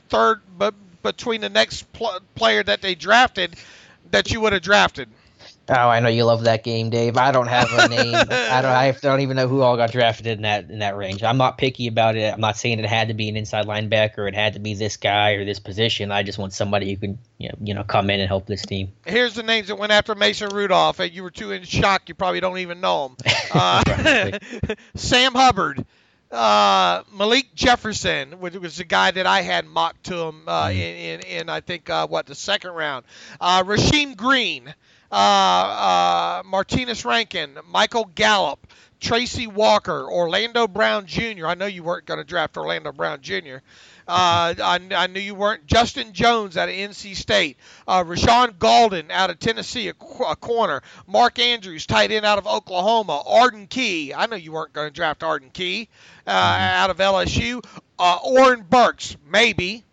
next player that they drafted that you would have drafted? Oh, I know you love that game, Dave. I don't have a name. I don't even know who all got drafted in that range. I'm not picky about it. I'm not saying it had to be an inside linebacker. It had to be this guy or this position. I just want somebody who can, come in and help this team. Here's the names that went after Mason Rudolph. You were too in shock. You probably don't even know them. Sam Hubbard. Malik Jefferson, which was the guy that I had mocked to him in I think the second round. Rasheem Green. Martinez Rankin, Michael Gallup, Tracy Walker, Orlando Brown Jr. I know you weren't going to draft Orlando Brown Jr. I knew you weren't. Justin Jones out of NC State. Rashawn Golden out of Tennessee, a corner. Mark Andrews, tight end out of Oklahoma. Arden Key. I know you weren't going to draft Arden Key out of LSU. Oren Burks, maybe.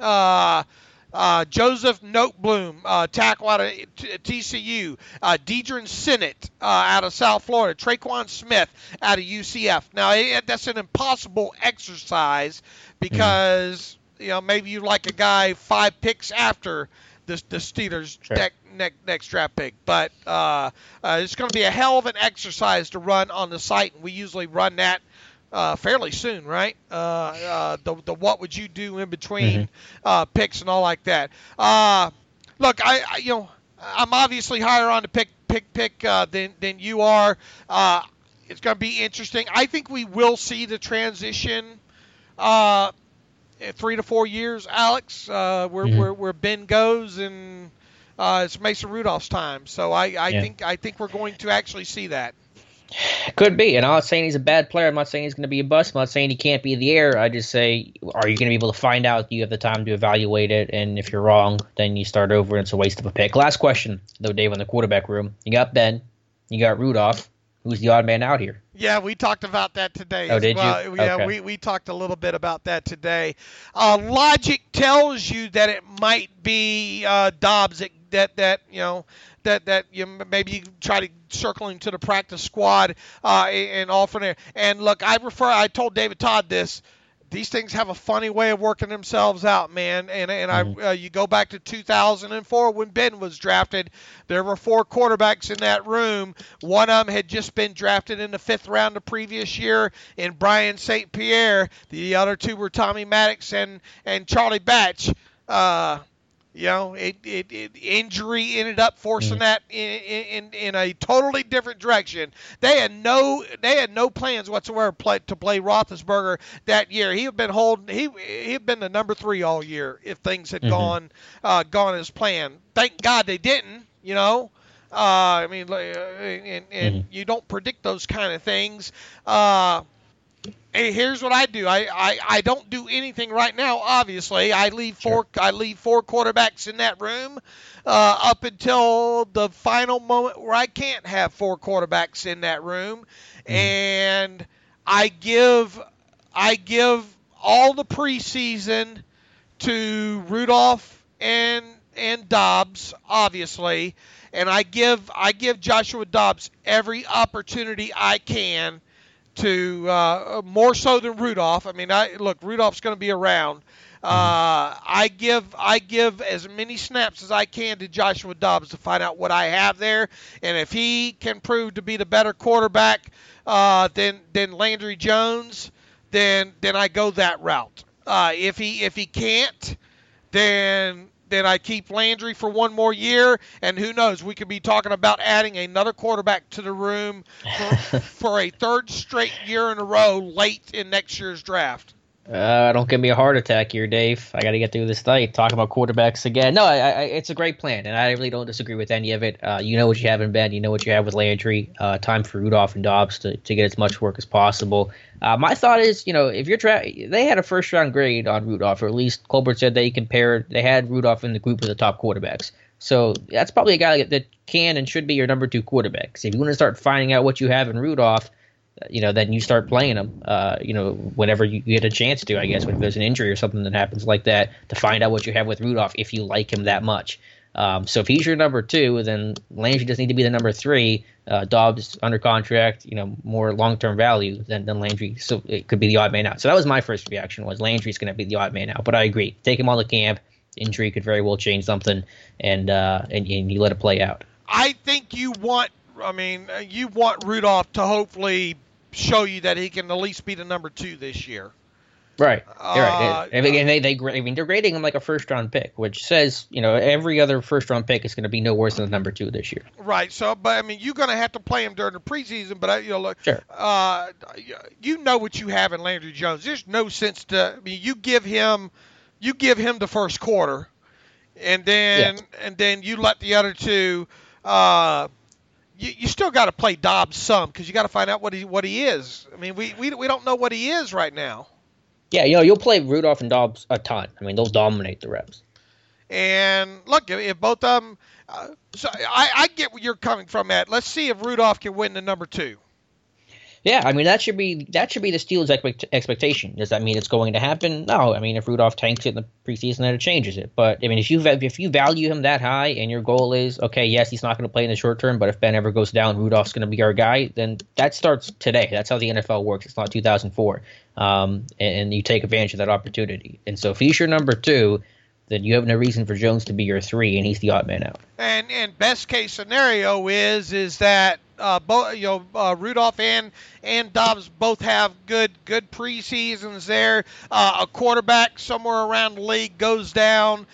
Joseph Noteboom, tackle out of TCU. Deidre Sinnott out of South Florida. Traquan Smith out of UCF. Now, that's an impossible exercise because, maybe you like a guy 5 picks after the Steelers' next draft pick. But it's going to be a hell of an exercise to run on the site, and we usually run that fairly soon, right? The what would you do in between picks and all like that. Look, I'm obviously higher on the pick than you are. It's going to be interesting. I think we will see the transition 3 to 4 years, Alex, where Ben goes and it's Mason Rudolph's time. So I think we're going to actually see that. Could be, and I'm not saying he's a bad player. I'm not saying he's going to be a bust. I'm not saying he can't be in the air. I just say, are you going to be able to find out? Do you have the time to evaluate it? And if you're wrong, then you start over, and it's a waste of a pick. Last question, though, Dave, on the quarterback room. You got Ben. You got Rudolph. Who's the odd man out here? Yeah, we talked about that today. Oh, did you? Yeah, okay. we talked a little bit about that today. Logic tells you that it might be Dobbs that you maybe try to circle him to the practice squad and all from there. And look, I told David Todd this. These things have a funny way of working themselves out, man. And you go back to 2004 when Ben was drafted. There were 4 quarterbacks in that room. One of them had just been drafted in the 5th round the previous year in Brian St. Pierre. The other 2 were Tommy Maddox and Charlie Batch. Injury ended up forcing that in a totally different direction. They had no plans whatsoever to play Roethlisberger that year. He had been the number 3 all year if things had gone as planned. Thank God they didn't. I mean, and you don't predict those kind of things. Hey, here's what I do. I don't do anything right now. Obviously, I leave 4 quarterbacks in that room up until the final moment where I can't have 4 quarterbacks in that room, and I give all the preseason to Rudolph and Dobbs, obviously, and I give Joshua Dobbs every opportunity I can more so than Rudolph. I mean, look, Rudolph's going to be around. I give as many snaps as I can to Joshua Dobbs to find out what I have there, and if he can prove to be the better quarterback than Landry Jones, then I go that route. If he can't, then I keep Landry for one more year, and who knows, we could be talking about adding another quarterback to the room for a third straight year in a row late in next year's draft. Don't give me a heart attack here, Dave. I got to get through this night. Talk about quarterbacks again. No, it's a great plan, and I really don't disagree with any of it. You know what you have in Ben. You know what you have with Landry. Time for Rudolph and Dobbs to get as much work as possible. My thought is, if you're they had a first-round grade on Rudolph, or at least Colbert said they had Rudolph in the group of the top quarterbacks. So that's probably a guy that can and should be your number 2 quarterback. So if you want to start finding out what you have in Rudolph, then you start playing him, whenever you get a chance to, I guess, if there's an injury or something that happens like that, to find out what you have with Rudolph if you like him that much. So if he's your number 2, then Landry doesn't need to be the number 3. Dobbs under contract, more long-term value than Landry, so it could be the odd man out. So that was my first reaction, was Landry's going to be the odd man out. But I agree. Take him on the camp. Injury could very well change something, and you let it play out. I think you want Rudolph to hopefully show you that he can at least be the number 2 this year. Right. Right. And they're grading him like a first-round pick, which says, every other first-round pick is going to be no worse than the number 2 this year. Right. So, but you're going to have to play him during the preseason. But look, sure. You know what you have in Landry Jones. There's no sense to. You give him the first quarter, and then you let the other 2. You still got to play Dobbs some, because you got to find out what he is. We don't know what he is right now. Yeah, you'll play Rudolph and Dobbs a ton. They'll dominate the reps. And look, if both of them, so I get where you're coming from at. Let's see if Rudolph can win the number 2. Yeah, that should be the Steelers' expectation. Does that mean it's going to happen? No. If Rudolph tanks it in the preseason, then it changes it. But if you value him that high, and your goal is, okay, yes, he's not going to play in the short term, but if Ben ever goes down, Rudolph's going to be our guy, then that starts today. That's how the NFL works. It's not 2004. And you take advantage of that opportunity. And so if he's your number 2, then you have no reason for Jones to be your 3, and he's the odd man out. And best case scenario is that both Rudolph and Dobbs both have good preseasons there. A quarterback somewhere around the league goes down.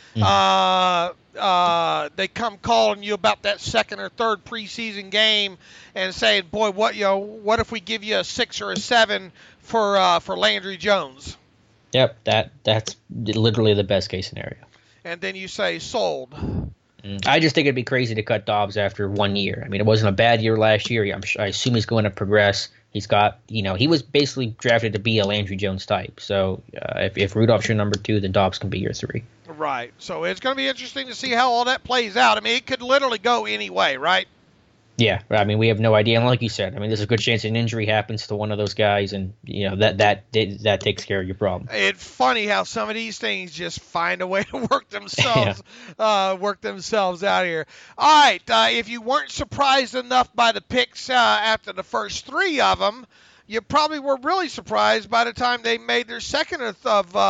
They come calling you about that second or third preseason game and saying, "Boy, what if we give you a 6 or a 7 for Landry Jones?" Yep, that's literally the best case scenario. And then you say, sold. I just think it'd be crazy to cut Dobbs after 1 year. It wasn't a bad year last year. I assume he's going to progress. He's got, he was basically drafted to be a Landry Jones type. So if Rudolph's your number 2, then Dobbs can be your 3. Right. So it's going to be interesting to see how all that plays out. It could literally go any way, right? Yeah, we have no idea. And like you said, there's a good chance an injury happens to one of those guys, and that takes care of your problem. It's funny how some of these things just find a way to work themselves out here. All right, if you weren't surprised enough by the picks after the first 3 of them, you probably were really surprised by the time they made their second of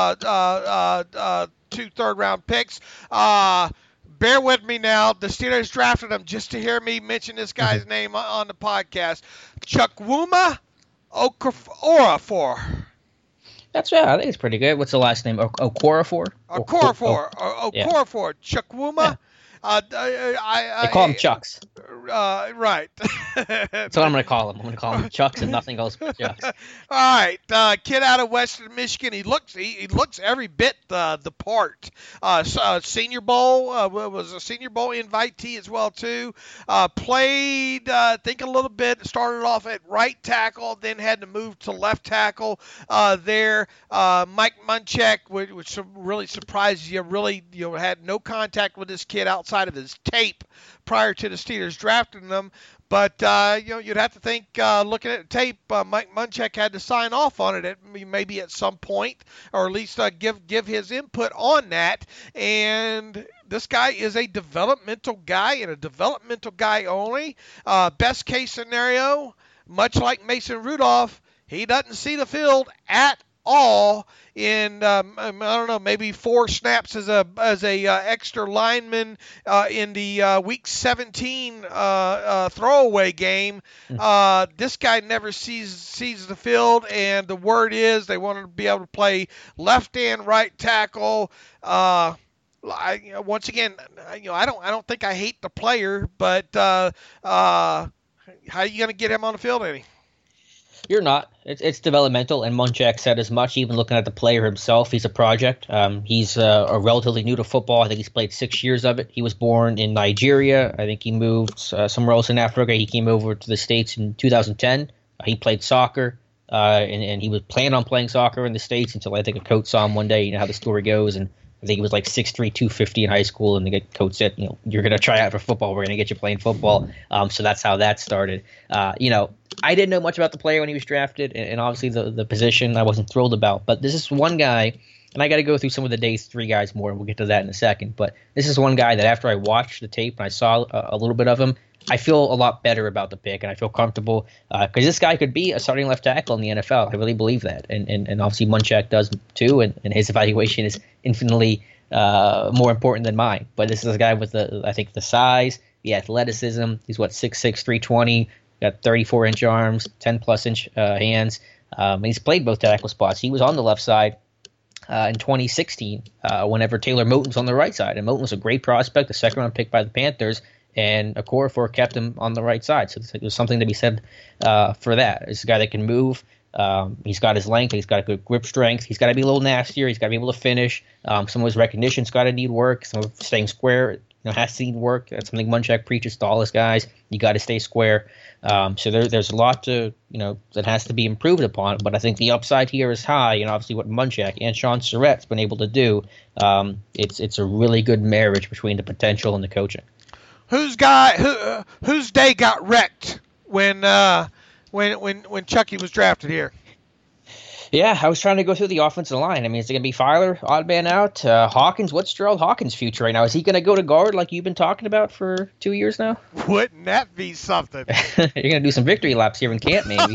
2 third-round picks. Bear with me now. The Steelers drafted him just to hear me mention this guy's name on the podcast. Chukwuma Okorafor. That's right. I think it's pretty good. What's the last name? Okorafor? Okorafor. Chukwuma. Yeah. They call him Chucks. Right. That's what I'm going to call him. I'm going to call him Chucks and nothing else but Chucks. All right. Kid out of Western Michigan. He looks every bit the part. Senior Bowl was a Senior Bowl invitee as well too. Played I think a little bit. Started off at right tackle, then had to move to left tackle there. Mike Munchak, which really surprised you. Really, had no contact with this kid outside of his tape prior to the Steelers drafting them. But, you'd have to think, looking at the tape, Mike Munchak had to sign off on it maybe at some point, or at least give his input on that. And this guy is a developmental guy, and a developmental guy only. Best case scenario, much like Mason Rudolph, he doesn't see the field at all in I don't know, maybe 4 snaps as a extra lineman in the week 17 throwaway game. This guy never sees the field, and the word is they want to be able to play left and right tackle. Once again, I don't think I hate the player, but how are you going to get him on the field, Eddie? You're not. It's developmental, and Munchak said as much. Even looking at the player himself, he's a project. He's a relatively new to football. I think he's played 6 years of it. He was born in Nigeria. I think he moved somewhere else in Africa. He came over to the States in 2010. He played soccer, and he was planning on playing soccer in the States until I think a coach saw him one day. You know how the story goes, and I think he was like 6'3", 250 in high school, and the coach said, you're going to try out for football. We're going to get you playing football. So that's how that started. I didn't know much about the player when he was drafted, and obviously the position I wasn't thrilled about. But this is one guy, and I got to go through some of the day 3 guys more, and we'll get to that in a second. But this is one guy that after I watched the tape and I saw a little bit of him, I feel a lot better about the pick, and I feel comfortable because this guy could be a starting left tackle in the NFL. I really believe that, and obviously Munchak does too, and his evaluation is infinitely more important than mine. But this is a guy with I think the size, the athleticism. He's 6'6", 320, got 34-inch arms, 10-plus inch hands. And he's played both tackle spots. He was on the left side in 2016 whenever Taylor Moton was on the right side, and Moton was a great prospect, a second-round pick by the Panthers. And Okorafor kept him on the right side. So there's something to be said for that. It's a guy that can move. He's got his length. He's got a good grip strength. He's got to be a little nastier. He's got to be able to finish. Some of his recognition's got to need work. Some of staying square has to need work. That's something Munchak preaches to all his guys. You got to stay square. So there's a lot to that has to be improved upon. But I think the upside here is high. And obviously what Munchak and Sean Surratt's been able to do, it's a really good marriage between the potential and the coaching. Whose day got wrecked when Chucky was drafted here? Yeah, I was trying to go through the offensive line. I mean, is it going to be Filer, odd man out? Hawkins, what's Gerald Hawkins' future right now? Is he going to go to guard like you've been talking about for 2 years now? Wouldn't that be something? You're going to do some victory laps here in camp, maybe.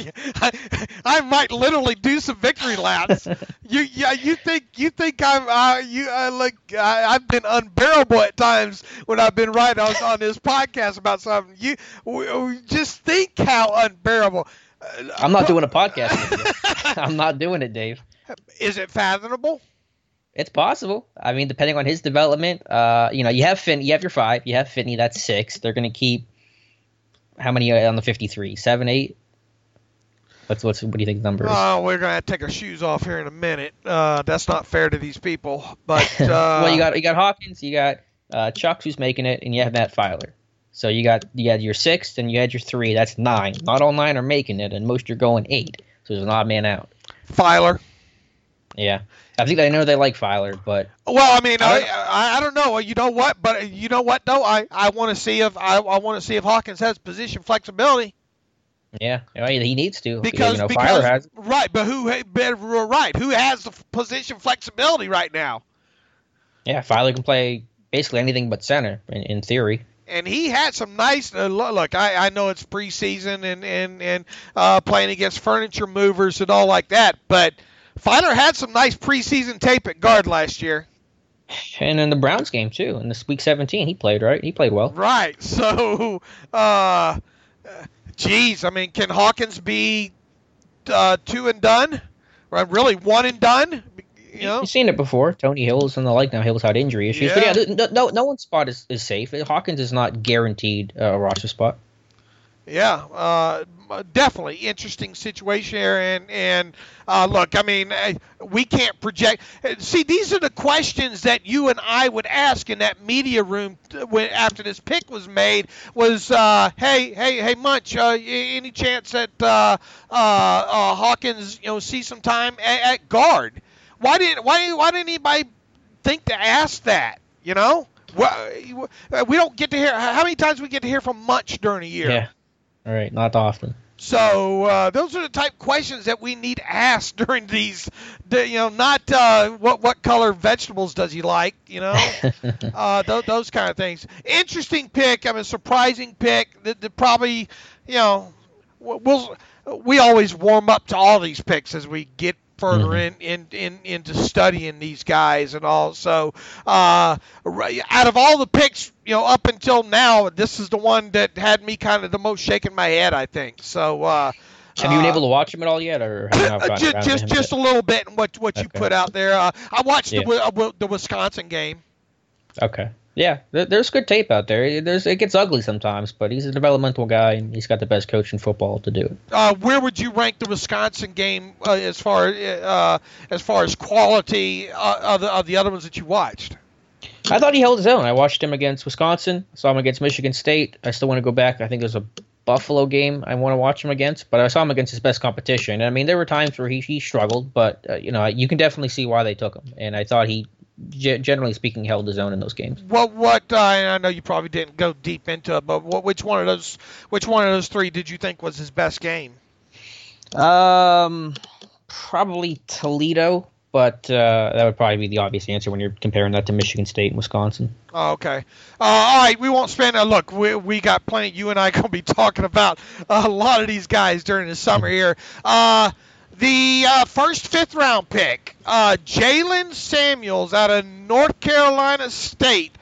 I might literally do some victory laps. You think I've been unbearable at times when I've been right on this podcast about something. You just think how unbearable. I'm not doing a podcast with you. I'm not doing it, Dave. Is it fathomable? It's possible. I mean, depending on his development, you have Finn, you have your 5, you have Finney, that's 6. They're going to keep how many on the 53? 7, 8? What do you think the number is? Oh, we're going to have to take our shoes off here in a minute. That's not fair to these people. But well, you got Hawkins, you got Chuck who's making it, and you have Matt Filer. So you had your 6th and you had your 3. That's 9. Not all 9 are making it, and most are going 8. So there's an odd man out. Filer. Yeah, I know they like Filer, but well, I mean, I don't know. You know what? But you know what though? I want to see if Hawkins has position flexibility. Yeah, he needs to because Filer has right. But who has the position flexibility right now? Yeah, Filer can play basically anything but center in theory. And he had some nice look. I know it's preseason and playing against furniture movers and all like that, but Filer had some nice preseason tape at guard last year. And in the Browns game too, in this week 17, he played right. He played well. Right. So, geez, I mean, can Hawkins be 2 and done, or really 1 and done? You've seen it before. Tony Hill's and the like. Now Hill's had injury issues, but no one's spot is safe. Hawkins is not guaranteed a roster spot. Yeah, definitely interesting situation here, and look, I mean, we can't project. See, these are the questions that you and I would ask in that media room after this pick was made. Was hey, Munch, any chance that Hawkins see some time at guard? Why didn't anybody think to ask that? We don't get to hear. How many times we get to hear from Munch during a year? Yeah, all right, not often. So those are the type of questions that we need asked during these. Not what color vegetables does he like? Those kind of things. Interesting pick. I mean, surprising pick. That probably we'll. we always warm up to all these picks as we get further into studying these guys and all. So out of all the picks, up until now, this is the one that had me kind of the most shaking my head, I think. So have you been able to watch him at all yet, or have you not gotten around to him just yet? a little bit in what you put out there? I watched Yeah. the Wisconsin game. Okay. Yeah, there's good tape out there. It gets ugly sometimes, but he's a developmental guy, and he's got the best coach in football to do it. Where would you rank the Wisconsin game as far as quality of the other ones that you watched? I thought he held his own. I watched him against Wisconsin. Saw him against Michigan State. I still want to go back. I think there's a Buffalo game I want to watch him against, but I saw him against his best competition. I mean, there were times where he struggled, but you can definitely see why they took him. And I thought he, generally speaking, held his own in those games. What I know you probably didn't go deep into it, but which one of those three did you think was his best game? Probably Toledo, but that would probably be the obvious answer when you're comparing that to Michigan State and Wisconsin. Oh, okay. All right, we won't spend look, we got plenty. You and I going to be talking about a lot of these guys during the summer here. The first 5th round pick, Jalen Samuels out of North Carolina State,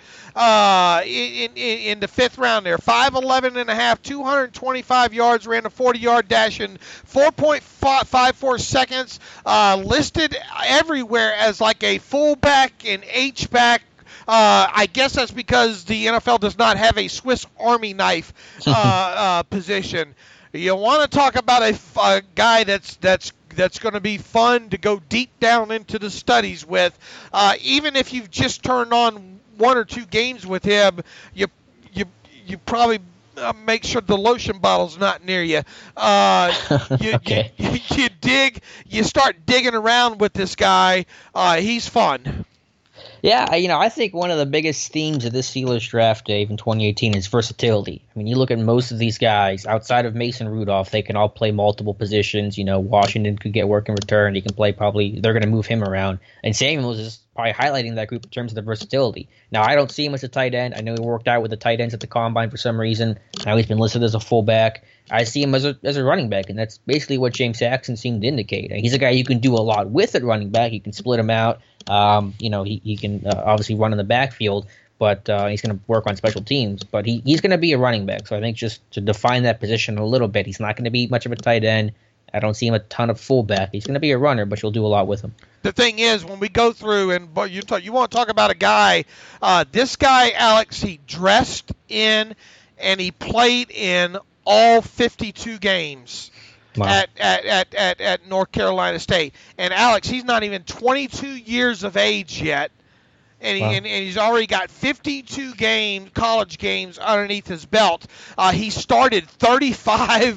in the 5th round there, 5'11 and a half, 225 yards, ran a 40-yard dash in 4.54 seconds, listed everywhere as like a fullback and H-back. I guess that's because the NFL does not have a Swiss Army knife position. You want to talk about a guy that's going to be fun to go deep down into the studies with. Even if you've just turned on 1 or 2 games with him, you probably make sure the lotion bottle's not near you. Okay. You start digging around with this guy. He's fun. Yeah, I think one of the biggest themes of this Steelers draft, Dave, in 2018 is versatility. I mean, you look at most of these guys, outside of Mason Rudolph, they can all play multiple positions. Washington could get work in return. He can play they're going to move him around. And Samuels is probably highlighting that group in terms of the versatility. Now, I don't see him as a tight end. I know he worked out with the tight ends at the Combine for some reason. Now he's been listed as a fullback. I see him as a running back, and that's basically what James Saxon seemed to indicate. He's a guy you can do a lot with at running back. You can split him out. He can obviously run in the backfield, but he's going to work on special teams. But he's going to be a running back. So I think just to define that position a little bit, he's not going to be much of a tight end. I don't see him a ton of fullback. He's going to be a runner, but you'll do a lot with him. The thing is, when we go through and you want to talk about a guy, this guy, Alex, he dressed in and he played in all 52 games. Wow. At North Carolina State. And Alex, he's not even 22 years of age yet, and he's already got 52 college games underneath his belt. He started 35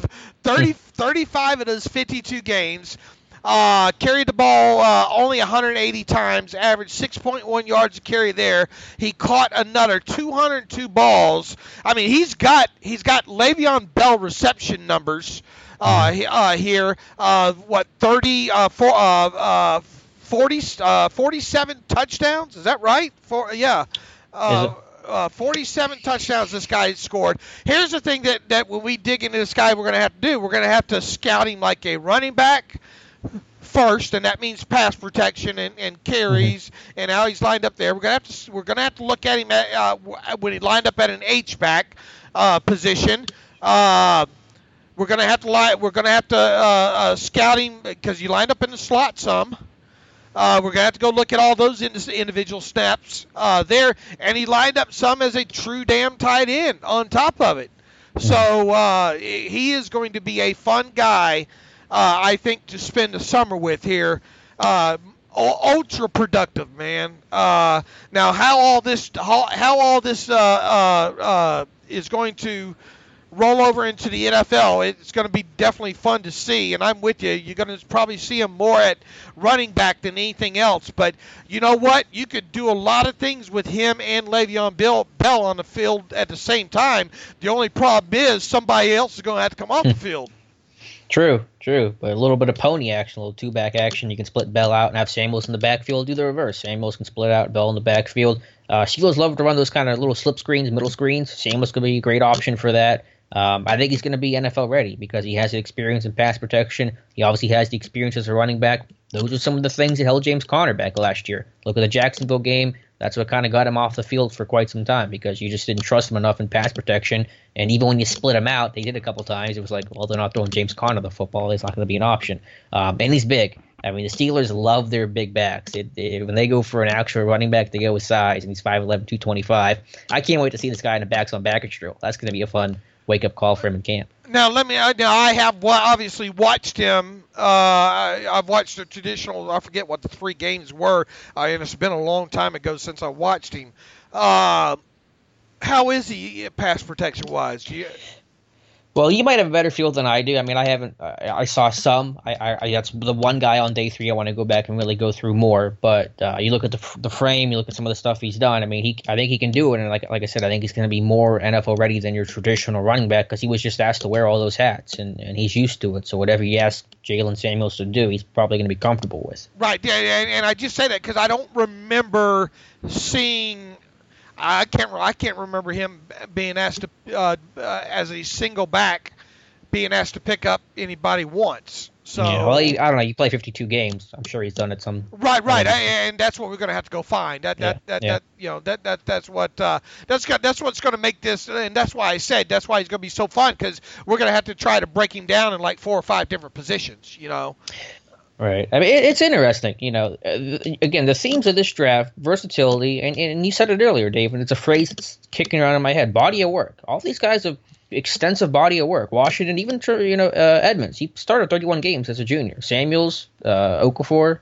of those 52 games. Carried the ball only 180 times, averaged 6.1 yards a carry there. He caught another 202 balls. I mean, he's got Le'Veon Bell reception numbers here. 47 touchdowns. Is that right? 47 touchdowns this guy scored. Here's the thing that when we dig into this guy, we're going to have to do. We're going to have to scout him like a running back first, and that means pass protection and carries and how he's lined up there. We're gonna have to look at him when he lined up at an H-back position. We're gonna have to scout him because he lined up in the slot some. We're gonna have to go look at all those individual snaps there, and he lined up some as a true damn tight end on top of it. So he is going to be a fun guy. I think to spend the summer with here, ultra productive, man. Now, how all this is going to roll over into the NFL, it's going to be definitely fun to see. And I'm with you. You're going to probably see him more at running back than anything else. But you know what? You could do a lot of things with him and Le'Veon Bell on the field at the same time. The only problem is somebody else is going to have to come off the field. True. But a little bit of pony action, a little two-back action. You can split Bell out and have Samuels in the backfield. Do the reverse. Samuels can split out, Bell in the backfield. Steelers love to run those kind of little slip screens, middle screens. Samuels could be a great option for that. I think he's going to be NFL ready because he has the experience in pass protection. He obviously has the experience as a running back. Those are some of the things that held James Conner back last year. Look at the Jacksonville game. That's what kind of got him off the field for quite some time because you just didn't trust him enough in pass protection. And even when you split him out, they did a couple times. It was like, well, they're not throwing James Conner the football. It's not going to be an option. And he's big. I mean, the Steelers love their big backs. When they go for an actual running back, they go with size, and he's 5'11", 225. I can't wait to see this guy in a backs-on-backage drill. That's going to be a fun wake-up call for him in camp. Now, I have obviously watched him. I've watched the traditional, I forget what the 3 games were, and it's been a long time ago since I watched him. How is he pass protection-wise? Well, you might have a better feel than I do. I mean, I haven't. I saw some. I that's the one guy on day 3. I want to go back and really go through more. But you look at the frame, you look at some of the stuff he's done. I mean, I think he can do it. And like I said, I think he's going to be more NFL ready than your traditional running back because he was just asked to wear all those hats, and he's used to it. So whatever you ask Jaylen Samuels to do, he's probably going to be comfortable with. Right. Yeah, and I just say that because I don't remember seeing. I can't remember him being asked to, as a single back, being asked to pick up anybody once. So yeah, well, I don't know. You play 52 games. I'm sure he's done it some. Right, and that's what we're going to have to go find. That's what's going to make this, and that's why I said that's why he's going to be so fun because we're going to have to try to break him down in like 4 or 5 different positions. Right. I mean, it's interesting. Again, the themes of this draft, versatility, and you said it earlier, Dave, and it's a phrase that's kicking around in my head, body of work. All these guys have extensive body of work. Washington, even, Edmonds, he started 31 games as a junior. Samuels, Okorafor,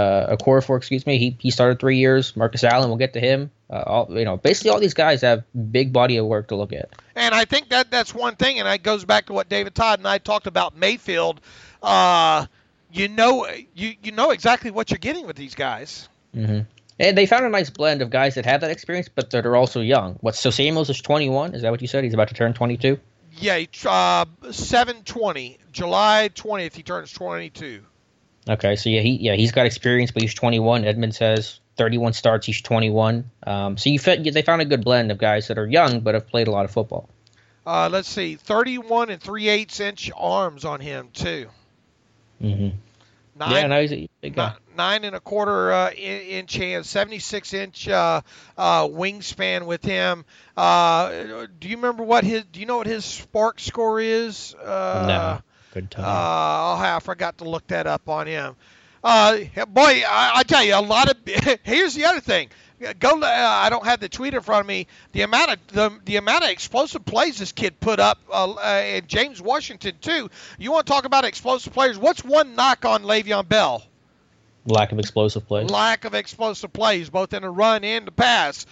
he started 3 years. Marcus Allen, we'll get to him. Basically all these guys have big body of work to look at. And I think that's one thing, and it goes back to what David Todd and I talked about Mayfield. You know exactly what you're getting with these guys. Mm-hmm. And they found a nice blend of guys that have that experience, but that are also young. So Samuels is 21? Is that what you said? He's about to turn 22? Yeah, 7/20. July 20th, he turns 22. Okay, so he's got experience, but he's 21. Edmonds has 31 starts. He's 21. So they found a good blend of guys that are young but have played a lot of football. Let's see, 31 and 3/8-inch arms on him too. Mm-hmm. He's a big guy. 9 1/4 inch hands, 76-inch wingspan with him. Do you remember do you know what his spark score is? No. Good time. I forgot to look that up on him. Boy, I tell you, a lot of. Here's the other thing. I don't have the tweet in front of me. The amount of explosive plays this kid put up, and James Washington too. You want to talk about explosive players? What's one knock on Le'Veon Bell? Lack of explosive plays. Lack of explosive plays, both in the run and the pass.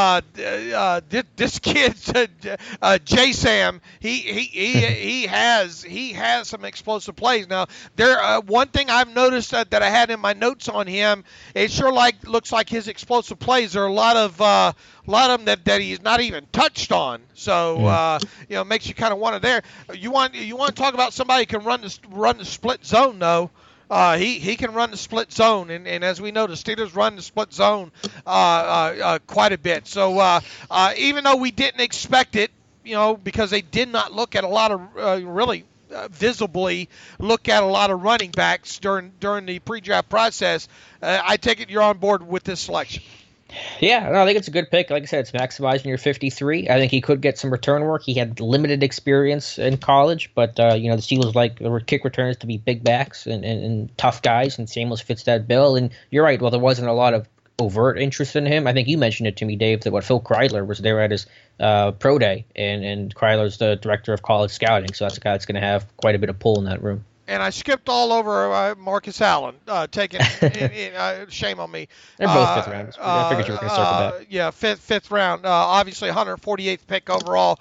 This kid, J-Sam, he has some explosive plays. Now, one thing I've noticed that I had in my notes on him, it sure looks like his explosive plays are a lot of them that he's not even touched on. So makes you kind of want to there. You want to talk about somebody who can run the split zone though. He can run the split zone, and as we know, the Steelers run the split zone quite a bit. So even though we didn't expect it, because they did not look at a lot of visibly look at a lot of running backs during the pre-draft process, I take it you're on board with this selection. Yeah, no, I think it's a good pick. Like I said, it's maximizing your 53. I think he could get some return work. He had limited experience in college, but the Steelers like the kick returners to be big backs and tough guys, and Samuels fits that bill. And you're right, well, there wasn't a lot of overt interest in him. I think you mentioned it to me, Dave, that Phil Kreidler was there at his pro day, and Kreidler's the director of college scouting, so that's a guy that's going to have quite a bit of pull in that room. And I skipped all over Marcus Allen, taking shame on me. They're both fifth rounders. I figured you were going to circle back. Yeah, fifth round. Obviously, 148th pick overall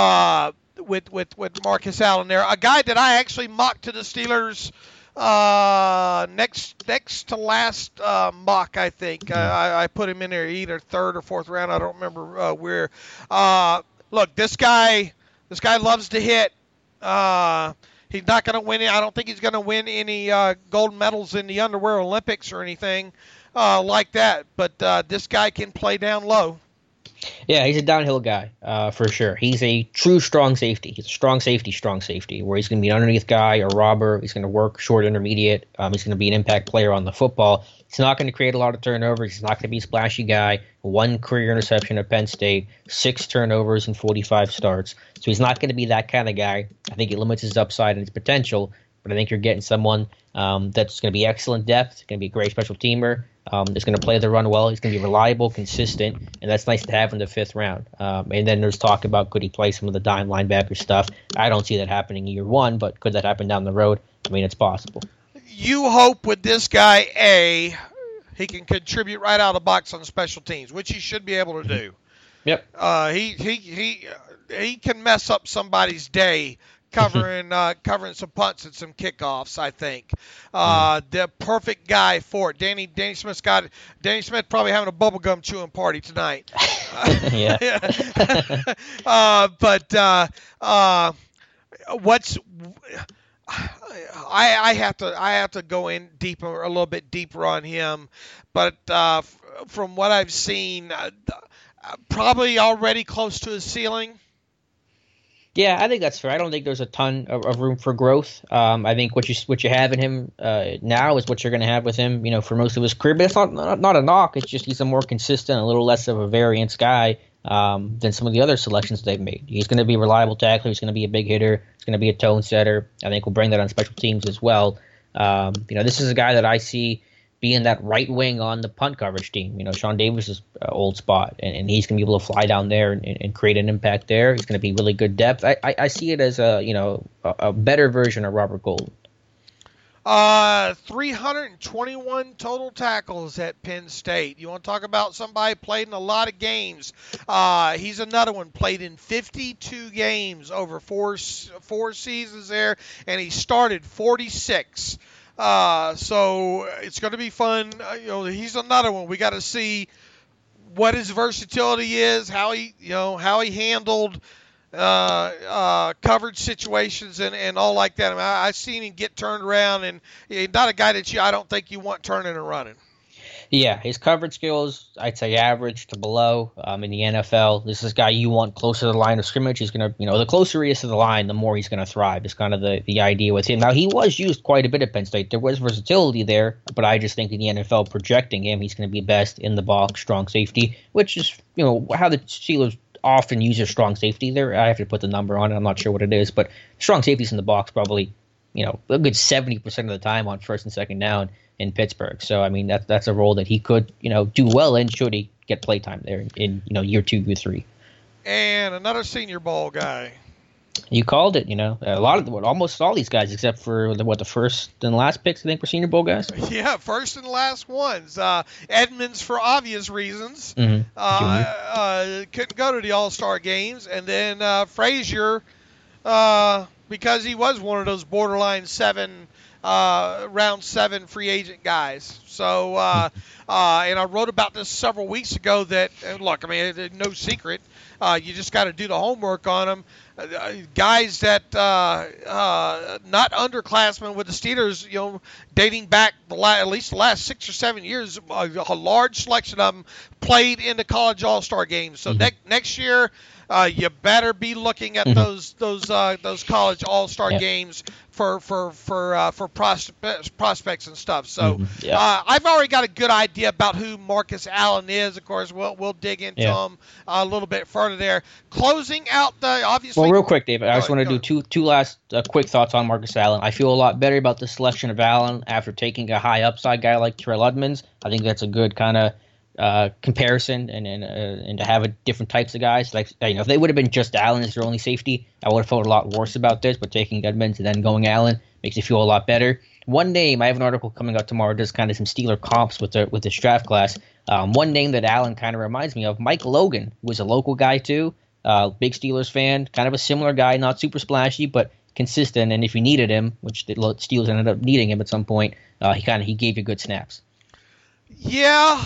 with Marcus Allen there. A guy that I actually mocked to the Steelers next to last mock, I think. I put him in there either third or fourth round. I don't remember where. Look, this guy loves to hit. He's not going to win it. I don't think he's going to win any gold medals in the underwear Olympics or anything like that. But this guy can play down low. Yeah, he's a downhill guy, for sure. He's a true strong safety. He's a strong safety, where he's going to be an underneath guy or robber. He's going to work short intermediate. He's going to be an impact player on the football. He's not going to create a lot of turnovers. He's not going to be a splashy guy. 1 career interception at Penn State, 6 turnovers in 45 starts. So he's not going to be that kind of guy. I think it limits his upside and his potential, but I think you're getting someone that's going to be excellent depth, going to be a great special teamer. Is going to play the run well. He's going to be reliable, consistent, and that's nice to have in the 5th round. And then there's talk about could he play some of the dime linebacker stuff. I don't see that happening in year 1, but could that happen down the road? I mean, it's possible. You hope with this guy, he can contribute right out of the box on special teams, which he should be able to do. Yep. He can mess up somebody's day covering some punts and some kickoffs, I think. The perfect guy for it. Danny Smith probably having a bubblegum chewing party tonight. Yeah. I have to go in deeper, a little bit deeper on him, but from what I've seen, probably already close to his ceiling. Yeah, I think that's fair. I don't think there's a ton of room for growth. I think what you have in him now is what you're going to have with him, for most of his career. But it's not a knock. It's just he's a more consistent, a little less of a variance guy than some of the other selections they've made. He's going to be a reliable tackler. He's going to be a big hitter. He's going to be a tone setter. I think we'll bring that on special teams as well. This is a guy that I see being that right wing on the punt coverage team. Sean Davis' old spot, and he's going to be able to fly down there and create an impact there. He's going to be really good depth. I see it as a better version of Robert Gould. 321 total tackles at Penn State. You want to talk about somebody played in a lot of games? He's another one, played in 52 games over four seasons there, and he started 46. So it's going to be fun. He's another one. We got to see what his versatility is, how he handled coverage situations and all like that. I mean, I've seen him get turned around, and he's not a guy that I don't think you want turning and running. Yeah, his coverage skills, I'd say average to below in the NFL. This is a guy you want closer to the line of scrimmage. He's going to, the closer he is to the line, the more he's going to thrive. It's kind of the idea with him. Now, he was used quite a bit at Penn State. There was versatility there, but I just think in the NFL projecting him, he's going to be best in the box, strong safety, which is, how the Steelers often use a strong safety there. I have to put the number on it. I'm not sure what it is, but strong safeties in the box probably, a good 70% of the time on first and second down in Pittsburgh. So, I mean, that's a role that he could, do well in should he get playtime there in, year 2, year 3. And another Senior Bowl guy. You called it, almost all these guys except for the first and last picks, I think, were Senior Bowl guys. Yeah, first and last ones. Edmonds, for obvious reasons, couldn't go to the All-Star games. And then Frazier, because he was one of those borderline round 7 free agent guys. So, and I wrote about this several weeks ago that, look, I mean, it's no secret. You just got to do the homework on them. Guys that not underclassmen with the Steelers, dating back at least the last 6 or 7 years, a large selection of them played in the college All-Star games. So next year, you better be looking at those college All-Star games for prospects and stuff. So I've already got a good idea about who Marcus Allen is. Of course, we'll dig into him a little bit further there. Closing out obviously. Well, real quick, David, I just want to do two last quick thoughts on Marcus Allen. I feel a lot better about the selection of Allen after taking a high upside guy like Terrell Edmonds. I think that's a good kind of comparison and to have different types of guys. Like, if they would have been just Allen as their only safety, I would have felt a lot worse about this. But taking Edmonds and then going Allen makes you feel a lot better. One name, I have an article coming out tomorrow, does kind of some Steeler comps with this draft class. One name that Allen kind of reminds me of, Mike Logan, who was a local guy too, big Steelers fan, kind of a similar guy, not super splashy, but consistent. And if you needed him, which the Steelers ended up needing him at some point, he gave you good snaps. Yeah,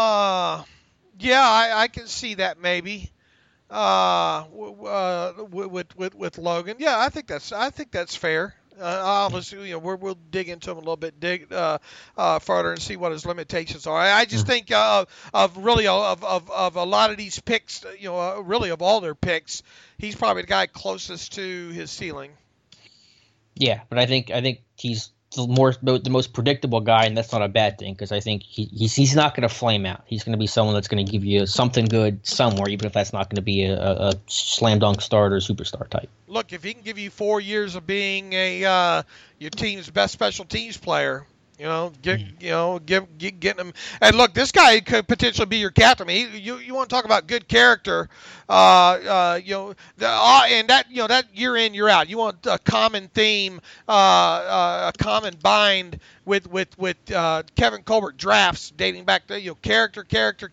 I can see that maybe with Logan. Yeah, I think that's fair. Obviously, we'll dig into him a little bit, further and see what his limitations are. I just think of a lot of these picks, really of all their picks, he's probably the guy closest to his ceiling. Yeah, but I think he's the most predictable guy, and that's not a bad thing because I think he's not going to flame out. He's going to be someone that's going to give you something good somewhere, even if that's not going to be a slam dunk starter, superstar type. Look, if he can give you 4 years of being your team's best special teams player, getting him. And look, this guy could potentially be your captain. I mean, you want to talk about good character, and that year in, year out. You want a common theme, a common bind with Kevin Colbert drafts dating back to character,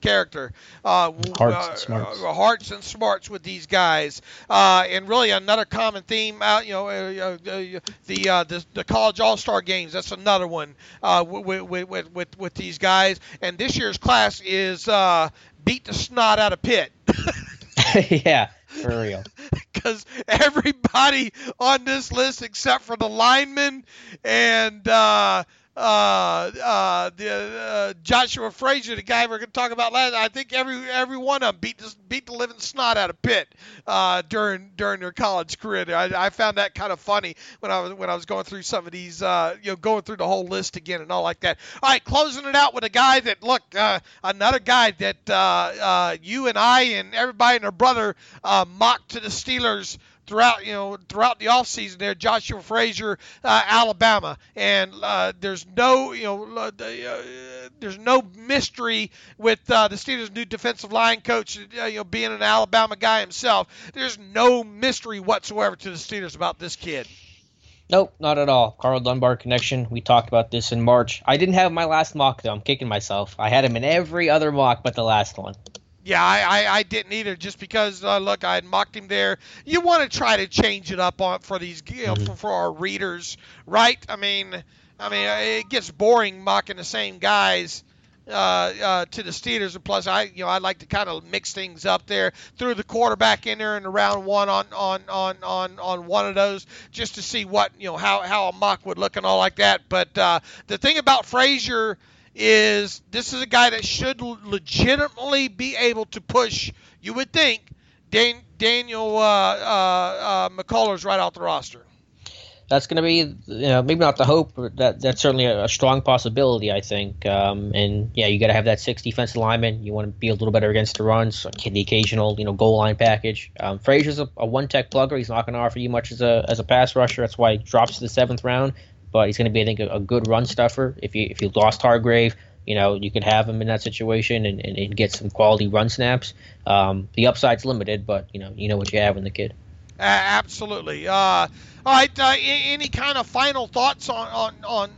hearts and smarts with these guys, and really another common theme out. The college all-star games. That's another one with these guys. And this year's class is beat the snot out of Pitt. Yeah, for real. Because everybody on this list except for the linemen and Joshua Frazier, the guy we're going to talk about last, I think every one of them beat the living snot out of Pitt during their college career. I found that kind of funny when I was going through some of these, going through the whole list again and all like that. All right, closing it out with a guy that another guy that you and I and everybody and their brother mocked to the Steelers throughout the offseason there, Joshua Frazier, Alabama, and there's no mystery with the Steelers' new defensive line coach, being an Alabama guy himself. There's no mystery whatsoever to the Steelers about this kid. Nope, not at all. Carl Dunbar connection. We talked about this in March. I didn't have my last mock, though. I'm kicking myself. I had him in every other mock but the last one. Yeah, I didn't either, just because look, I had mocked him there. You want to try to change it up for these, for our readers, right? I mean, it gets boring mocking the same guys to the Steelers, and plus I like to kind of mix things up there. Threw the quarterback in there in the round one on one of those just to see what how a mock would look and all like that. But the thing about Frazier is this is a guy that should legitimately be able to push, you would think, Daniel McCullers right out the roster. That's going to be, maybe not the hope, but that's certainly a strong possibility, I think. And, yeah, you got to have that 6 defensive lineman. You want to be a little better against the runs, the occasional, goal line package. Frazier's a one-tech plugger. He's not going to offer you much as a pass rusher. That's why he drops to the 7th round. But he's going to be, I think, a good run stuffer. If you lost Hargrave, you could have him in that situation and get some quality run snaps. The upside's limited, but you know what you have in the kid. Absolutely. All right. Any kind of final thoughts on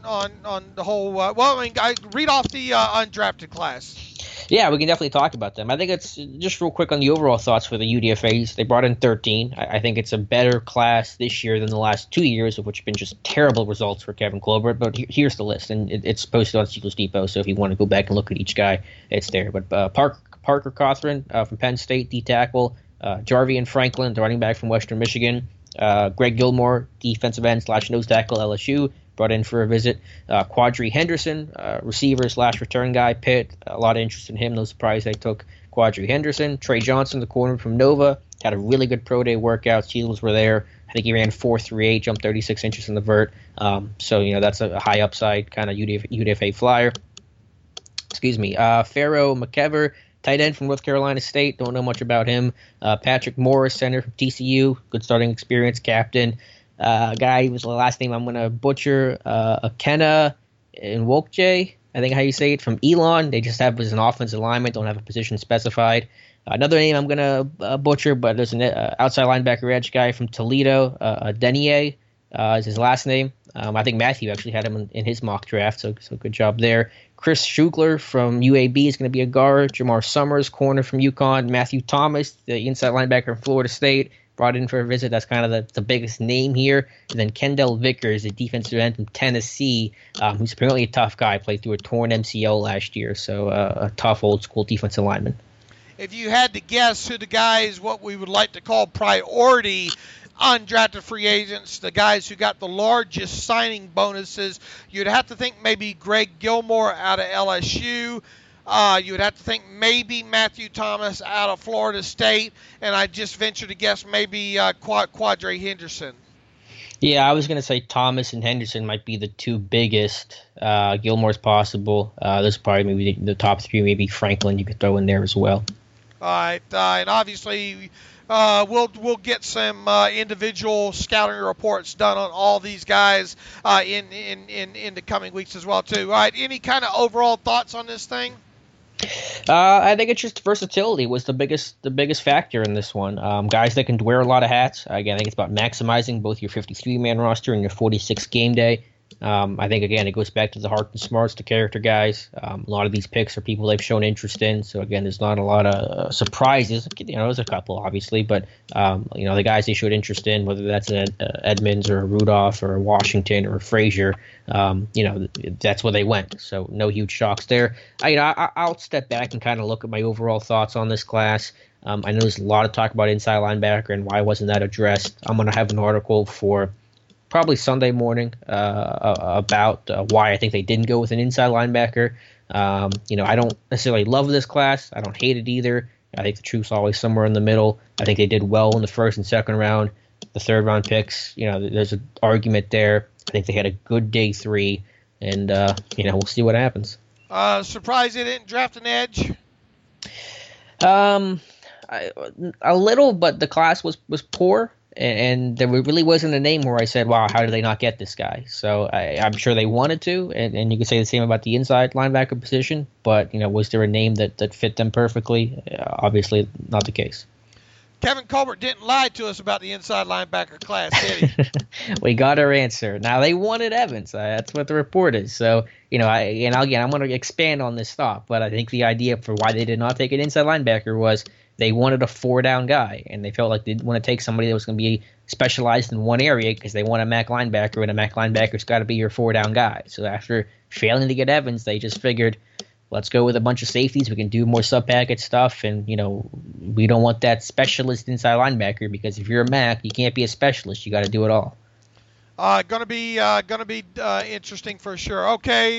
the whole? I read off the undrafted class. Yeah, we can definitely talk about them. I think it's just real quick on the overall thoughts for the UDFAs. They brought in 13. I think it's a better class this year than the last 2 years, of which have been just terrible results for Kevin Colbert. But here's the list, and it's posted on Steelers Depot, so if you want to go back and look at each guy, it's there. But Parker Cothran from Penn State, D-tackle. Jarvian Franklin, the running back from Western Michigan. Greg Gilmore, defensive end / nose tackle, LSU. Brought in for a visit. Quadri Henderson, receiver / return guy, Pitt. A lot of interest in him. No surprise they took Quadri Henderson. Trey Johnson, the corner from Nova, had a really good pro day workout. Steelers were there. I think he ran 4.38, jumped 36 inches in the vert. So that's a high upside kind of UDFA flyer. Excuse me. Pharaoh McKever, tight end from North Carolina State. Don't know much about him. Patrick Morris, center from TCU. Good starting experience, captain. Guy whose last name I'm going to butcher, Akena Nwokje, I think how you say it, from Elon. They just have as an offensive lineman, don't have a position specified. Another name I'm going to butcher, but there's an outside linebacker edge guy from Toledo, Denier is his last name. I think Matthew actually had him in his mock draft, so good job there. Chris Schugler from UAB is going to be a guard. Jamar Summers, corner from UConn. Matthew Thomas, the inside linebacker from Florida State, brought in for a visit. That's kind of the biggest name here. And then Kendall Vickers, a defensive end from Tennessee, who's apparently a tough guy, played through a torn MCL last year, so a tough old-school defensive lineman. If you had to guess who the guys, what we would like to call priority undrafted free agents, the guys who got the largest signing bonuses, you'd have to think maybe Greg Gilmore out of LSU. You would have to think maybe Matthew Thomas out of Florida State, and I just venture to guess maybe Quadre Henderson. Yeah, I was going to say Thomas and Henderson might be the two biggest. Gilmore's possible. Those are probably maybe the top three. Maybe Franklin you could throw in there as well. All right, and obviously we'll get some individual scouting reports done on all these guys in the coming weeks as well too. All right, any kind of overall thoughts on this thing? I think it's just versatility was the biggest factor in this one. Guys that can wear a lot of hats. Again, I think it's about maximizing both your 53-man roster and your 46 game day. I think, again, it goes back to the heart and smarts, the character guys. A lot of these picks are people they've shown interest in. So, again, there's not a lot of surprises. There's a couple, obviously. But, the guys they showed interest in, whether that's Edmonds or a Rudolph or a Washington or a Frazier, that's where they went. So, no huge shocks there. I'll step back and kind of look at my overall thoughts on this class. I know there's a lot of talk about inside linebacker and why wasn't that addressed. I'm going to have an article for probably Sunday morning about why I think they didn't go with an inside linebacker. I don't necessarily love this class. I don't hate it either. I think the truth's always somewhere in the middle. I think they did well in the first and second round. The third round picks, there's an argument there. I think they had a good day 3, and we'll see what happens. Surprised they didn't draft an edge? A little, but the class was poor. And there really wasn't a name where I said, wow, how did they not get this guy? So I'm sure they wanted to, and you could say the same about the inside linebacker position. But, was there a name that fit them perfectly? Obviously not the case. Kevin Colbert didn't lie to us about the inside linebacker class, did he? We got our answer. Now, they wanted Evans. That's what the report is. So, I'm going to expand on this thought. But I think the idea for why they did not take an inside linebacker was they wanted a 4-down guy, and they felt like they didn't want to take somebody that was going to be specialized in one area because they want a MAC linebacker, and a MAC linebacker's got to be your 4-down guy. So after failing to get Evans, they just figured, let's go with a bunch of safeties. We can do more sub-package stuff, and, we don't want that specialist inside linebacker because if you're a MAC, you can't be a specialist. You got to do it all. Gonna be interesting for sure. Okay,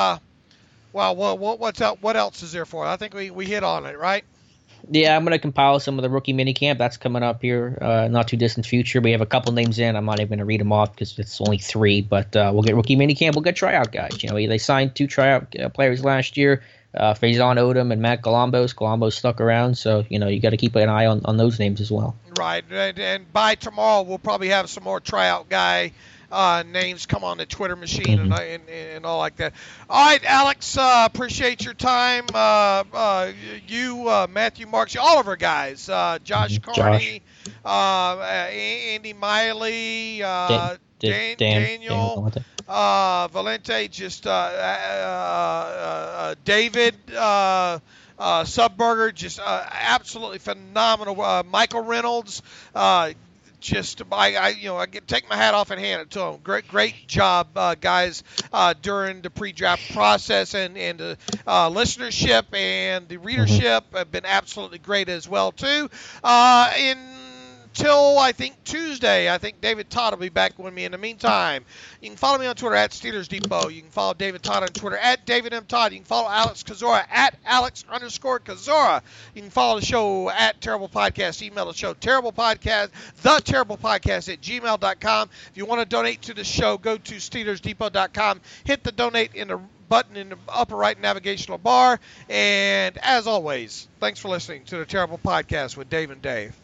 what else is there for it? I think we hit on it, right? Yeah, I'm going to compile some of the rookie minicamp. That's coming up here, not too distant future. We have a couple names in. I'm not even going to read them off because it's only 3. But we'll get rookie minicamp. We'll get tryout guys. They signed 2 tryout players last year, Faison Odom and Matt Columbus. Columbus stuck around, so you got to keep an eye on those names as well. Right, and by tomorrow we'll probably have some more tryout guy names come on the Twitter machine and all like that. All right, Alex, appreciate your time. You, Matthew Marks, all of our guys, Josh Carney, Andy Miley, Daniel Valente, just David Subberger, just absolutely phenomenal. Michael Reynolds, I take my hat off and hand it to them. Great job, guys, during the pre-draft process, and the listenership and the readership have been absolutely great as well too. Until I think Tuesday, I think David Todd will be back with me. In the meantime, you can follow me on Twitter at Steelers Depot. You can follow David Todd on Twitter at David M. Todd. You can follow Alex Kozora at Alex_Kozora. You can follow the show at Terrible Podcast. Email the show theterriblepodcast@gmail.com. If you want to donate to the show, go to SteelersDepot.com. Hit the donate button in the upper right navigational bar. And as always, thanks for listening to the Terrible Podcast with Dave and Dave.